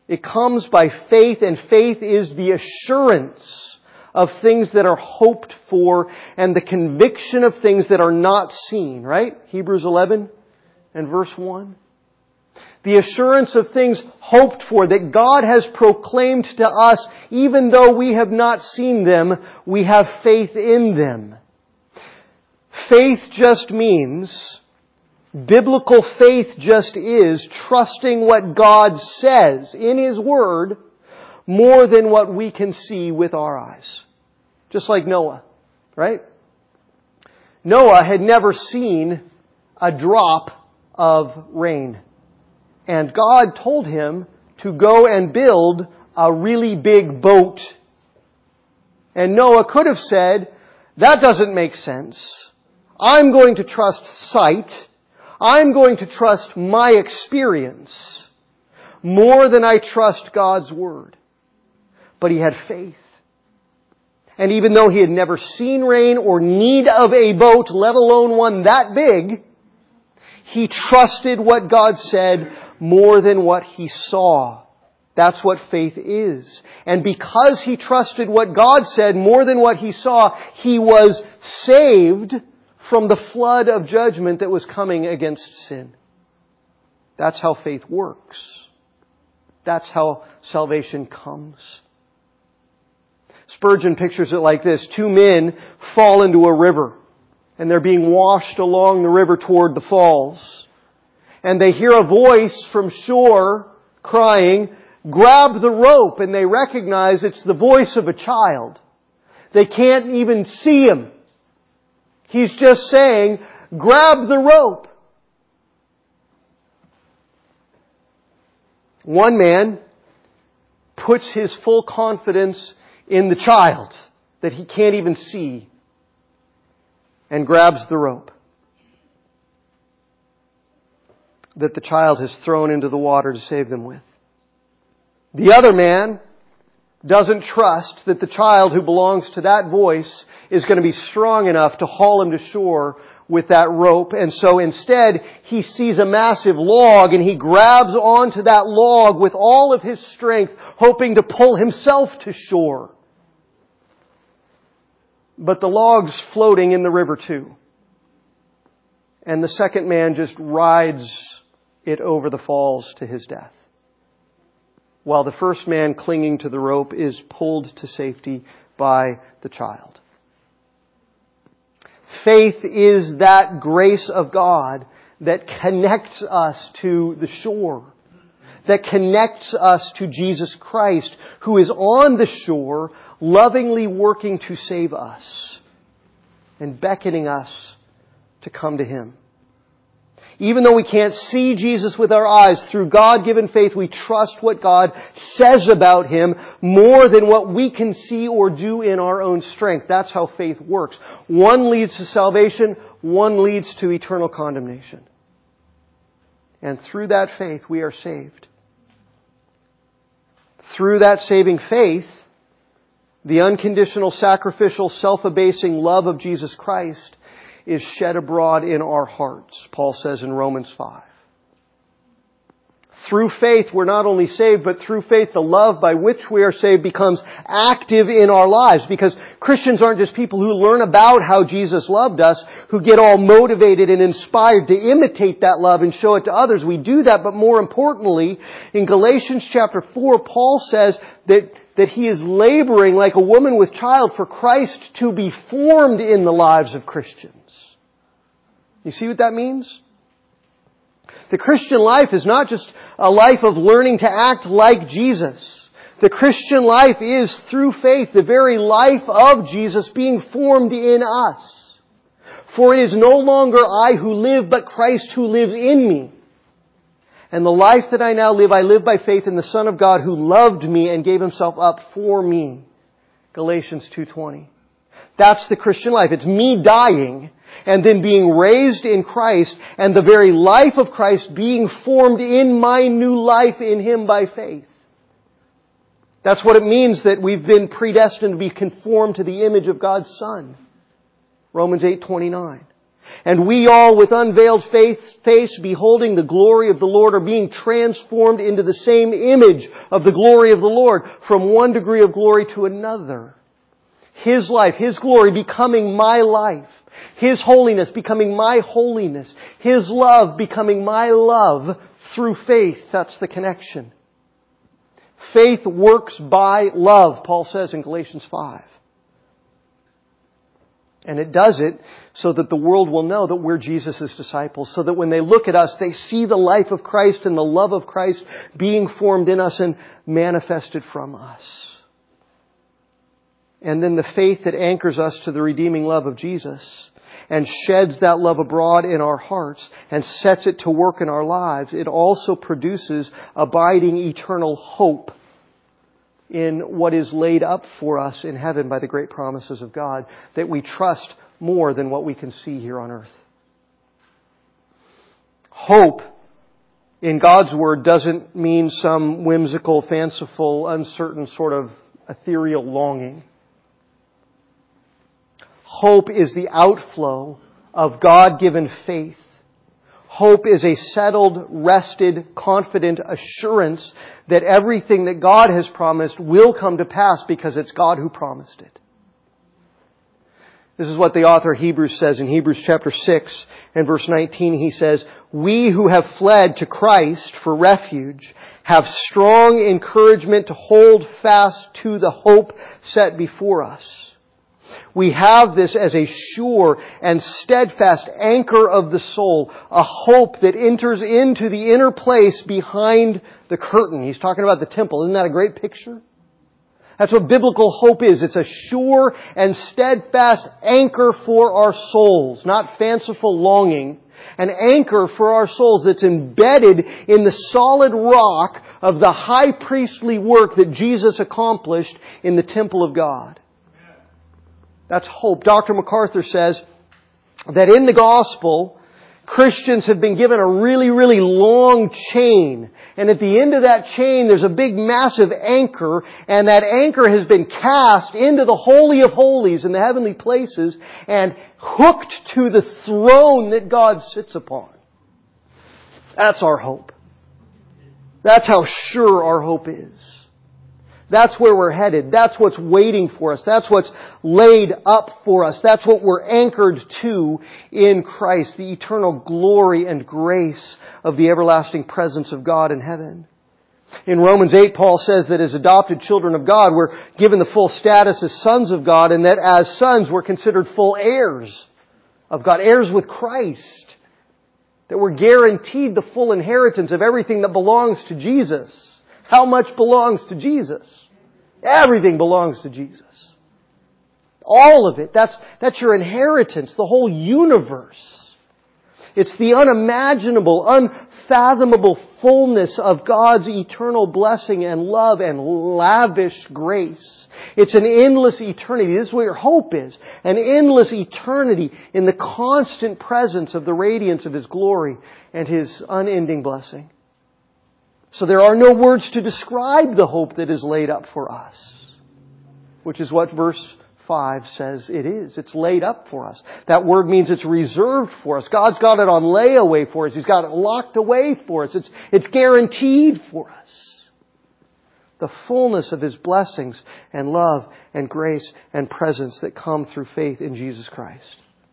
It comes by faith, and faith is the assurance of things that are hoped for and the conviction of things that are not seen, right? Hebrews 11 and verse 1. The assurance of things hoped for, that God has proclaimed to us, even though we have not seen them, we have faith in them. Faith just means, biblical faith just is, trusting what God says in His Word more than what we can see with our eyes. Just like Noah, right? Noah had never seen a drop of rain. And God told him to go and build a really big boat. And Noah could have said, that doesn't make sense. I'm going to trust sight. I'm going to trust my experience more than I trust God's Word. But he had faith. And even though he had never seen rain or need of a boat, let alone one that big, he trusted what God said more than what he saw. That's what faith is. And because he trusted what God said more than what he saw, he was saved from the flood of judgment that was coming against sin. That's how faith works. That's how salvation comes. Spurgeon pictures it like this. Two men fall into a river, and they're being washed along the river toward the falls. And they hear a voice from shore crying, grab the rope, and they recognize it's the voice of a child. They can't even see him. He's just saying, grab the rope. One man puts his full confidence in the child that he can't even see and grabs the rope that the child has thrown into the water to save them with. The other man doesn't trust that the child who belongs to that voice is going to be strong enough to haul him to shore with that rope. And so instead, he sees a massive log and he grabs onto that log with all of his strength, hoping to pull himself to shore. But the log's floating in the river too. And the second man just rides it over the falls to his death, while the first man clinging to the rope is pulled to safety by the child. Faith is that grace of God that connects us to the shore, that connects us to Jesus Christ, who is on the shore, lovingly working to save us and beckoning us to come to Him. Even though we can't see Jesus with our eyes, through God-given faith, we trust what God says about Him more than what we can see or do in our own strength. That's how faith works. One leads to salvation, one leads to eternal condemnation. And through that faith, we are saved. Through that saving faith, the unconditional, sacrificial, self-abasing love of Jesus Christ is shed abroad in our hearts, Paul says in Romans 5. Through faith, we're not only saved, but through faith, the love by which we are saved becomes active in our lives. Because Christians aren't just people who learn about how Jesus loved us, who get all motivated and inspired to imitate that love and show it to others. We do that, but more importantly, in Galatians chapter 4, Paul says that he is laboring like a woman with child for Christ to be formed in the lives of Christians. You see what that means? The Christian life is not just a life of learning to act like Jesus. The Christian life is, through faith, the very life of Jesus being formed in us. For it is no longer I who live, but Christ who lives in me. And the life that I now live, I live by faith in the Son of God who loved me and gave Himself up for me. Galatians 2:20. That's the Christian life. It's me dying and then being raised in Christ and the very life of Christ being formed in my new life in Him by faith. That's what it means that we've been predestined to be conformed to the image of God's Son. Romans 8:29. And we all, with unveiled face, beholding the glory of the Lord, are being transformed into the same image of the glory of the Lord, from one degree of glory to another. His life, His glory becoming my life. His holiness becoming my holiness. His love becoming my love through faith. That's the connection. Faith works by love, Paul says in Galatians 5. And it does it so that the world will know that we're Jesus' disciples. So that when they look at us, they see the life of Christ and the love of Christ being formed in us and manifested from us. And then the faith that anchors us to the redeeming love of Jesus and sheds that love abroad in our hearts and sets it to work in our lives, it also produces abiding eternal hope in what is laid up for us in heaven by the great promises of God that we trust more than what we can see here on earth. Hope in God's Word doesn't mean some whimsical, fanciful, uncertain sort of ethereal longing. Hope is the outflow of God-given faith. Hope is a settled, rested, confident assurance that everything that God has promised will come to pass because it's God who promised it. This is what the author of Hebrews says in Hebrews chapter 6 and verse 19. He says, "We who have fled to Christ for refuge have strong encouragement to hold fast to the hope set before us. We have this as a sure and steadfast anchor of the soul, a hope that enters into the inner place behind the curtain." He's talking about the temple. Isn't that a great picture? That's what biblical hope is. It's a sure and steadfast anchor for our souls, not fanciful longing. An anchor for our souls that's embedded in the solid rock of the high priestly work that Jesus accomplished in the temple of God. That's hope. Dr. MacArthur says that in the gospel, Christians have been given a really, really long chain. And at the end of that chain, there's a big, massive anchor. And that anchor has been cast into the Holy of Holies in the heavenly places and hooked to the throne that God sits upon. That's our hope. That's how sure our hope is. That's where we're headed. That's what's waiting for us. That's what's laid up for us. That's what we're anchored to in Christ, the eternal glory and grace of the everlasting presence of God in heaven. In Romans 8, Paul says that as adopted children of God, we're given the full status as sons of God, and that as sons, we're considered full heirs of God, heirs with Christ. That we're guaranteed the full inheritance of everything that belongs to Jesus. How much belongs to Jesus? Everything belongs to Jesus. All of it. That's your inheritance, the whole universe. It's the unimaginable, unfathomable fullness of God's eternal blessing and love and lavish grace. It's an endless eternity. This is what your hope is. An endless eternity in the constant presence of the radiance of His glory and His unending blessing. So there are no words to describe the hope that is laid up for us, which is what verse 5 says it is. It's laid up for us. That word means it's reserved for us. God's got it on layaway for us. He's got it locked away for us. It's guaranteed for us. The fullness of His blessings and love and grace and presence that come through faith in Jesus Christ.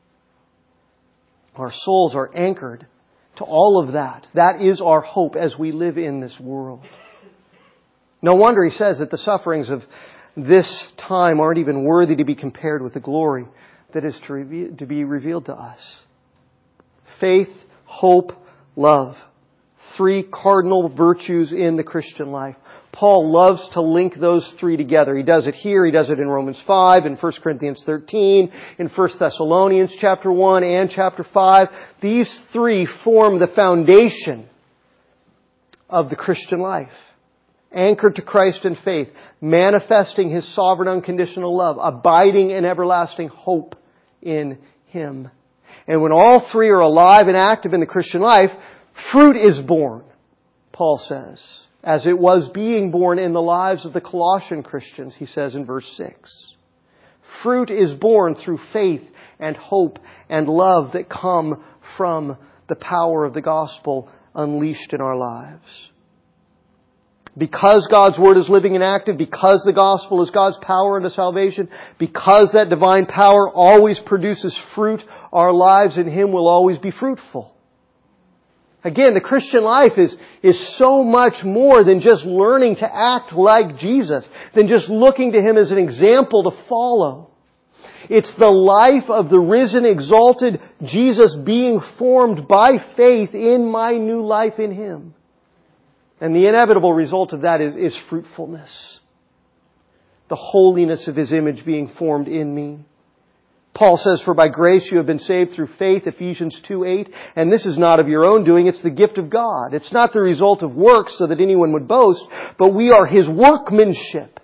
Our souls are anchored to all of that. That is our hope as we live in this world. No wonder he says that the sufferings of this time aren't even worthy to be compared with the glory that is to be revealed to us. Faith, hope, love. 3 cardinal virtues in the Christian life. Paul loves to link those 3 together. He does it here. He does it in Romans 5, in 1 Corinthians 13, in 1 Thessalonians chapter 1 and chapter 5. These 3 form the foundation of the Christian life. Anchored to Christ in faith, manifesting His sovereign unconditional love, abiding in everlasting hope in Him. And when all 3 are alive and active in the Christian life, fruit is born, Paul says, as it was being born in the lives of the Colossian Christians, he says in verse 6. Fruit is born through faith and hope and love that come from the power of the gospel unleashed in our lives. Because God's Word is living and active, because the gospel is God's power unto salvation, because that divine power always produces fruit, our lives in Him will always be fruitful. Again, the Christian life is so much more than just learning to act like Jesus, than just looking to Him as an example to follow. It's the life of the risen, exalted Jesus being formed by faith in my new life in Him. And the inevitable result of that is fruitfulness. The holiness of His image being formed in me. Paul says, for by grace you have been saved through faith, Ephesians 2:8. And this is not of your own doing, it's the gift of God. It's not the result of works so that anyone would boast, but we are His workmanship.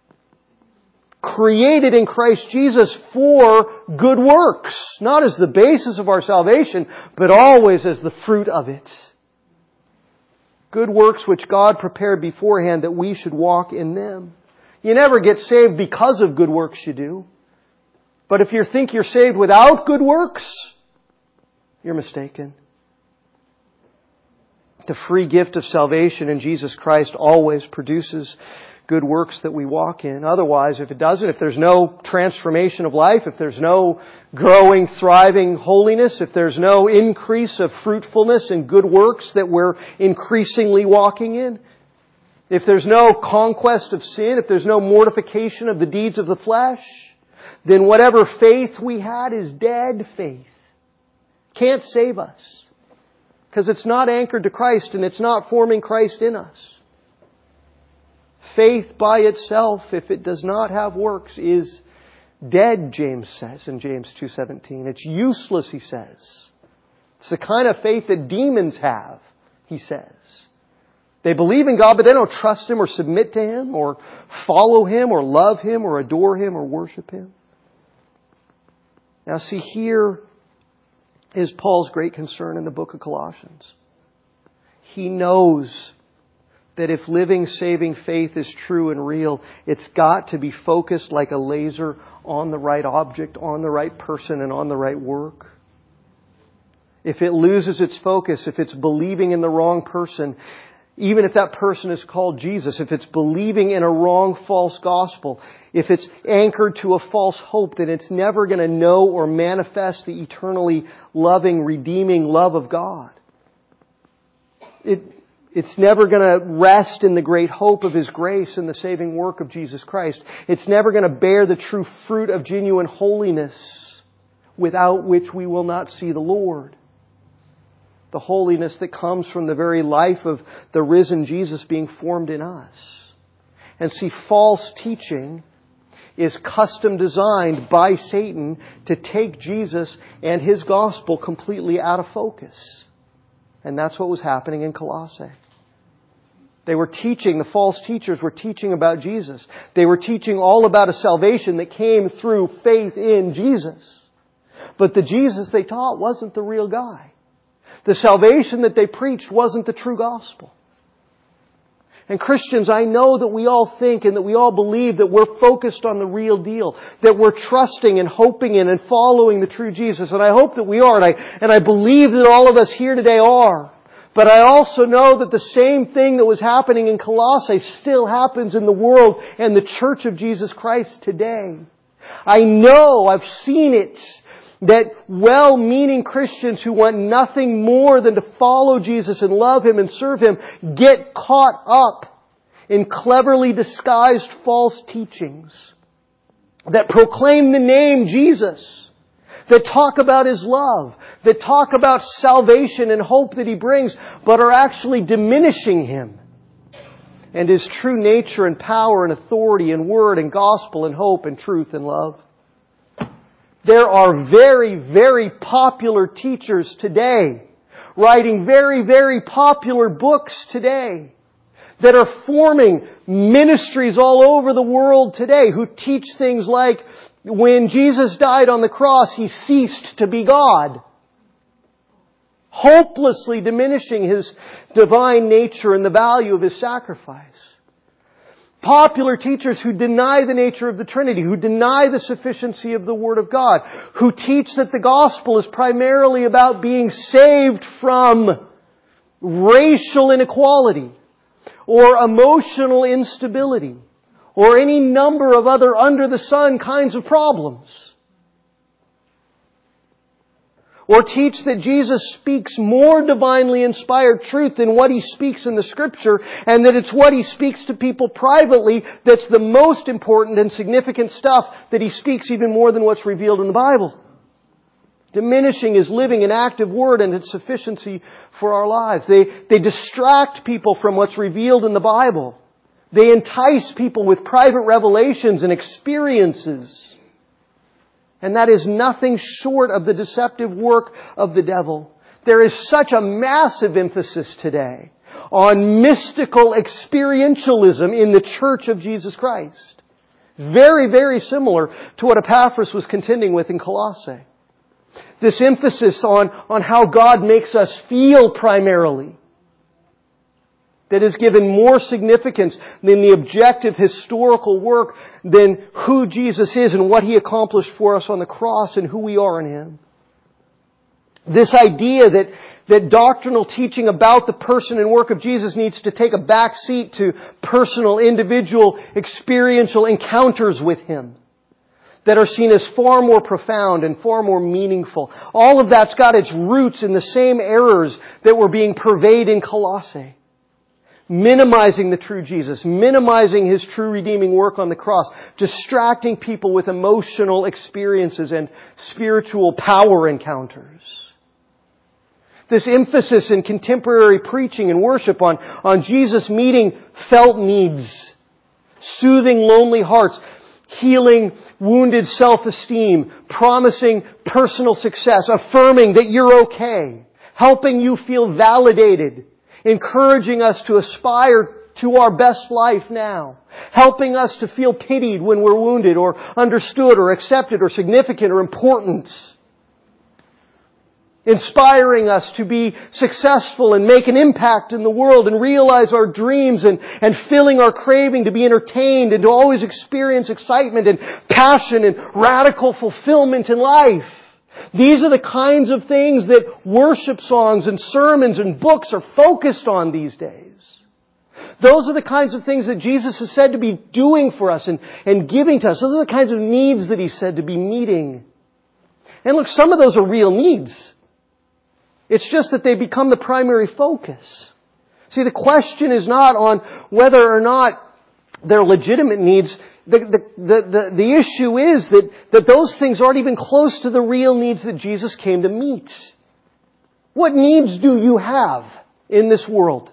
Created in Christ Jesus for good works. Not as the basis of our salvation, but always as the fruit of it. Good works which God prepared beforehand that we should walk in them. You never get saved because of good works you do. But if you think you're saved without good works, you're mistaken. The free gift of salvation in Jesus Christ always produces good works that we walk in. Otherwise, if it doesn't, if there's no transformation of life, if there's no growing, thriving holiness, if there's no increase of fruitfulness and good works that we're increasingly walking in, if there's no conquest of sin, if there's no mortification of the deeds of the flesh, then whatever faith we had is dead faith. Can't save us. Because it's not anchored to Christ and it's not forming Christ in us. Faith by itself, if it does not have works, is dead, James says in James 2:17. It's useless, he says. It's the kind of faith that demons have, he says. They believe in God, but they don't trust Him or submit to Him or follow Him or love Him or adore Him or worship Him. Now see, here is Paul's great concern in the book of Colossians. He knows that if living, saving faith is true and real, it's got to be focused like a laser on the right object, on the right person, and on the right work. If it loses its focus, if it's believing in the wrong person, even if that person is called Jesus, if it's believing in a wrong, false gospel, if it's anchored to a false hope, then it's never going to know or manifest the eternally loving, redeeming love of God. It's never going to rest in the great hope of His grace and the saving work of Jesus Christ. It's never going to bear the true fruit of genuine holiness, without which we will not see the Lord. The holiness that comes from the very life of the risen Jesus being formed in us. And see, false teaching is custom designed by Satan to take Jesus and His gospel completely out of focus. And that's what was happening in Colossae. They were teaching, the false teachers were teaching about Jesus. They were teaching all about a salvation that came through faith in Jesus. But the Jesus they taught wasn't the real guy. The salvation that they preached wasn't the true gospel. And Christians, I know that we all think and that we all believe that we're focused on the real deal. That we're trusting and hoping in and following the true Jesus. And I hope that we are. And I believe that all of us here today are. But I also know that the same thing that was happening in Colossae still happens in the world and the church of Jesus Christ today. I know, I've seen it, that well-meaning Christians who want nothing more than to follow Jesus and love Him and serve Him get caught up in cleverly disguised false teachings that proclaim the name Jesus, that talk about His love, that talk about salvation and hope that He brings, but are actually diminishing Him and His true nature and power and authority and word and gospel and hope and truth and love. There are very, very popular teachers today, writing very, very popular books today, that are forming ministries all over the world today, who teach things like, when Jesus died on the cross, He ceased to be God. Hopelessly diminishing His divine nature and the value of His sacrifice. Popular teachers who deny the nature of the Trinity, who deny the sufficiency of the Word of God, who teach that the gospel is primarily about being saved from racial inequality or emotional instability or any number of other under-the-sun kinds of problems. Or teach that Jesus speaks more divinely inspired truth than what He speaks in the Scripture, and that it's what He speaks to people privately that's the most important and significant stuff, that He speaks even more than what's revealed in the Bible. Diminishing His living and active Word and its sufficiency for our lives. They distract people from what's revealed in the Bible. They entice people with private revelations and experiences. And that is nothing short of the deceptive work of the devil. There is such a massive emphasis today on mystical experientialism in the Church of Jesus Christ. Very, very similar to what Epaphras was contending with in Colossae. This emphasis on how God makes us feel primarily, that is given more significance than the objective historical work, than who Jesus is and what He accomplished for us on the cross and who we are in Him. This idea that doctrinal teaching about the person and work of Jesus needs to take a back seat to personal, individual, experiential encounters with Him that are seen as far more profound and far more meaningful. All of that's got its roots in the same errors that were being purveyed in Colossae. Minimizing the true Jesus, minimizing His true redeeming work on the cross, distracting people with emotional experiences and spiritual power encounters. This emphasis in contemporary preaching and worship on Jesus meeting felt needs, soothing lonely hearts, healing wounded self-esteem, promising personal success, affirming that you're okay, helping you feel validated, encouraging us to aspire to our best life now, helping us to feel pitied when we're wounded or understood or accepted or significant or important, inspiring us to be successful and make an impact in the world and realize our dreams and filling our craving to be entertained and to always experience excitement and passion and radical fulfillment in life. These are the kinds of things that worship songs and sermons and books are focused on these days. Those are the kinds of things that Jesus is said to be doing for us and giving to us. Those are the kinds of needs that He's said to be meeting. And look, some of those are real needs. It's just that they become the primary focus. See, the question is not on whether or not they're legitimate needs. The issue is that those things aren't even close to the real needs that Jesus came to meet. What needs do you have in this world?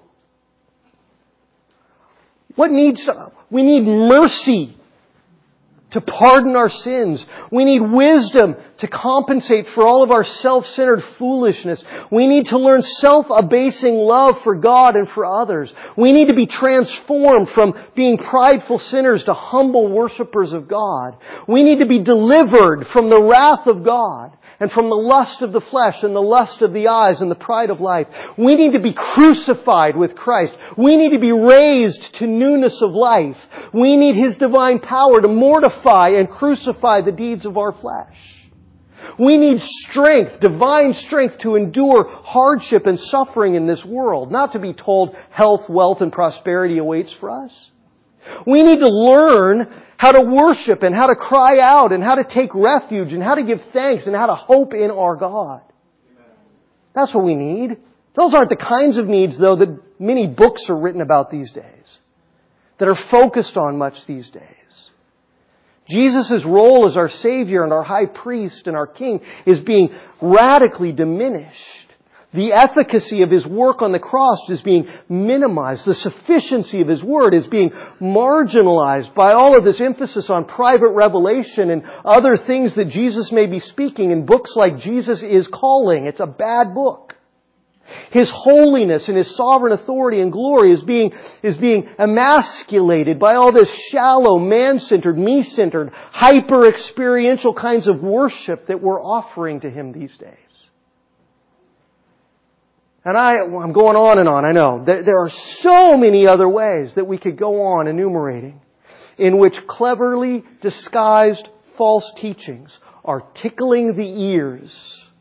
What needs? We need mercy to pardon our sins. We need wisdom to compensate for all of our self-centered foolishness. We need to learn self-abasing love for God and for others. We need to be transformed from being prideful sinners to humble worshipers of God. We need to be delivered from the wrath of God and from the lust of the flesh and the lust of the eyes and the pride of life. We need to be crucified with Christ. We need to be raised to newness of life. We need His divine power to mortify and crucify the deeds of our flesh. We need strength, divine strength to endure hardship and suffering in this world, not to be told health, wealth, and prosperity awaits for us. We need to learn how to worship and how to cry out and how to take refuge and how to give thanks and how to hope in our God. That's what we need. Those aren't the kinds of needs, though, that many books are written about these days, that are focused on much these days. Jesus' role as our Savior and our High Priest and our King is being radically diminished. The efficacy of His work on the cross is being minimized. The sufficiency of His Word is being marginalized by all of this emphasis on private revelation and other things that Jesus may be speaking in books like Jesus is Calling. It's a bad book. His holiness and His sovereign authority and glory is being emasculated by all this shallow, man-centered, me-centered, hyper-experiential kinds of worship that we're offering to Him these days. And I'm going on and on, I know. There are so many other ways that we could go on enumerating in which cleverly disguised false teachings are tickling the ears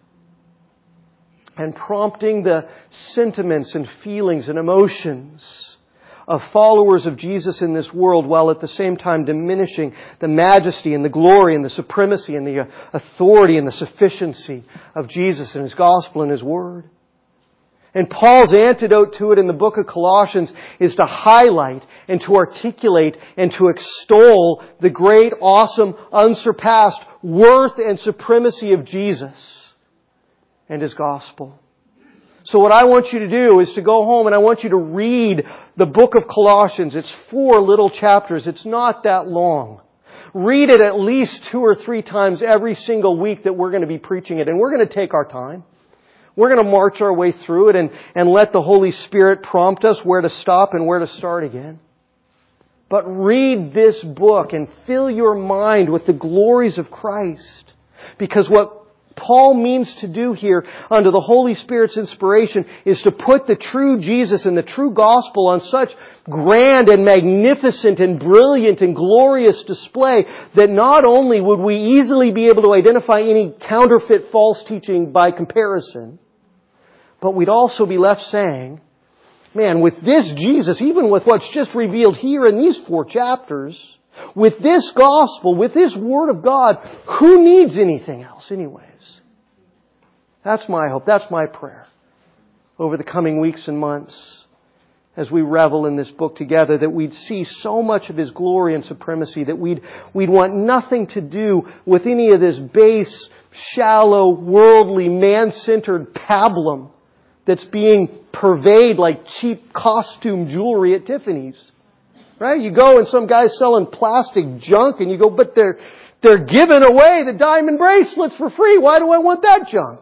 and prompting the sentiments and feelings and emotions of followers of Jesus in this world, while at the same time diminishing the majesty and the glory and the supremacy and the authority and the sufficiency of Jesus and His gospel and His word. And Paul's antidote to it in the book of Colossians is to highlight and to articulate and to extol the great, awesome, unsurpassed worth and supremacy of Jesus and His gospel. So what I want you to do is to go home and I want you to read the book of Colossians. It's 4 little chapters. It's not that long. Read it at least 2 or 3 times every single week that we're going to be preaching it. And we're going to take our time. We're going to march our way through it and let the Holy Spirit prompt us where to stop and where to start again. But read this book and fill your mind with the glories of Christ. Because what Paul means to do here under the Holy Spirit's inspiration is to put the true Jesus and the true gospel on such grand and magnificent and brilliant and glorious display that not only would we easily be able to identify any counterfeit false teaching by comparison, but we'd also be left saying, man, with this Jesus, even with what's just revealed here in these 4 chapters, with this gospel, with this Word of God, who needs anything else anyways? That's my hope. That's my prayer over the coming weeks and months as we revel in this book together, that we'd see so much of His glory and supremacy that we'd want nothing to do with any of this base, shallow, worldly, man-centered pablum that's being purveyed like cheap costume jewelry at Tiffany's. Right? You go and some guy's selling plastic junk and you go, but they're giving away the diamond bracelets for free. Why do I want that junk?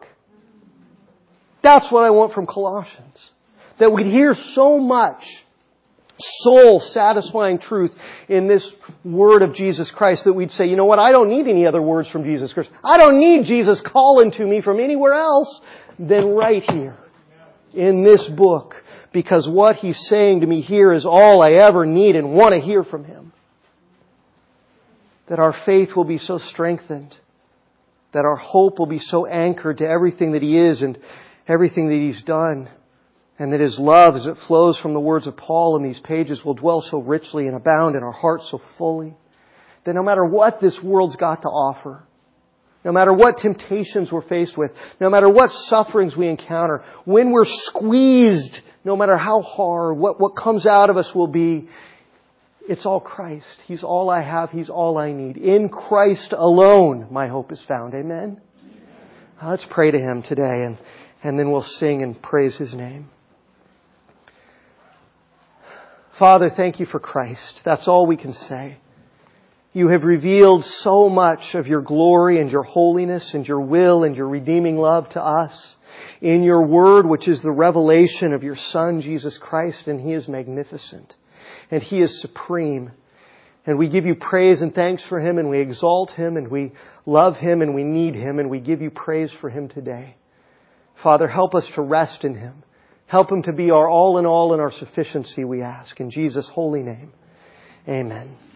That's what I want from Colossians. That we'd hear so much soul-satisfying truth in this word of Jesus Christ that we'd say, you know what, I don't need any other words from Jesus Christ. I don't need Jesus calling to me from anywhere else than right here in this book. Because what He's saying to me here is all I ever need and want to hear from Him. That our faith will be so strengthened. That our hope will be so anchored to everything that He is and everything that He's done. And that His love, as it flows from the words of Paul in these pages, will dwell so richly and abound in our hearts so fully. That no matter what this world's got to offer, no matter what temptations we're faced with, no matter what sufferings we encounter, when we're squeezed, no matter how hard, what comes out of us will be, it's all Christ. He's all I have. He's all I need. In Christ alone, my hope is found. Amen? Let's pray to Him today and then we'll sing and praise His name. Father, thank You for Christ. That's all we can say. You have revealed so much of Your glory and Your holiness and Your will and Your redeeming love to us in Your Word, which is the revelation of Your Son, Jesus Christ, and He is magnificent. And He is supreme. And we give You praise and thanks for Him, and we exalt Him, and we love Him, and we need Him, and we give You praise for Him today. Father, help us to rest in Him. Help Him to be our all in all and our sufficiency, we ask. In Jesus' holy name, amen.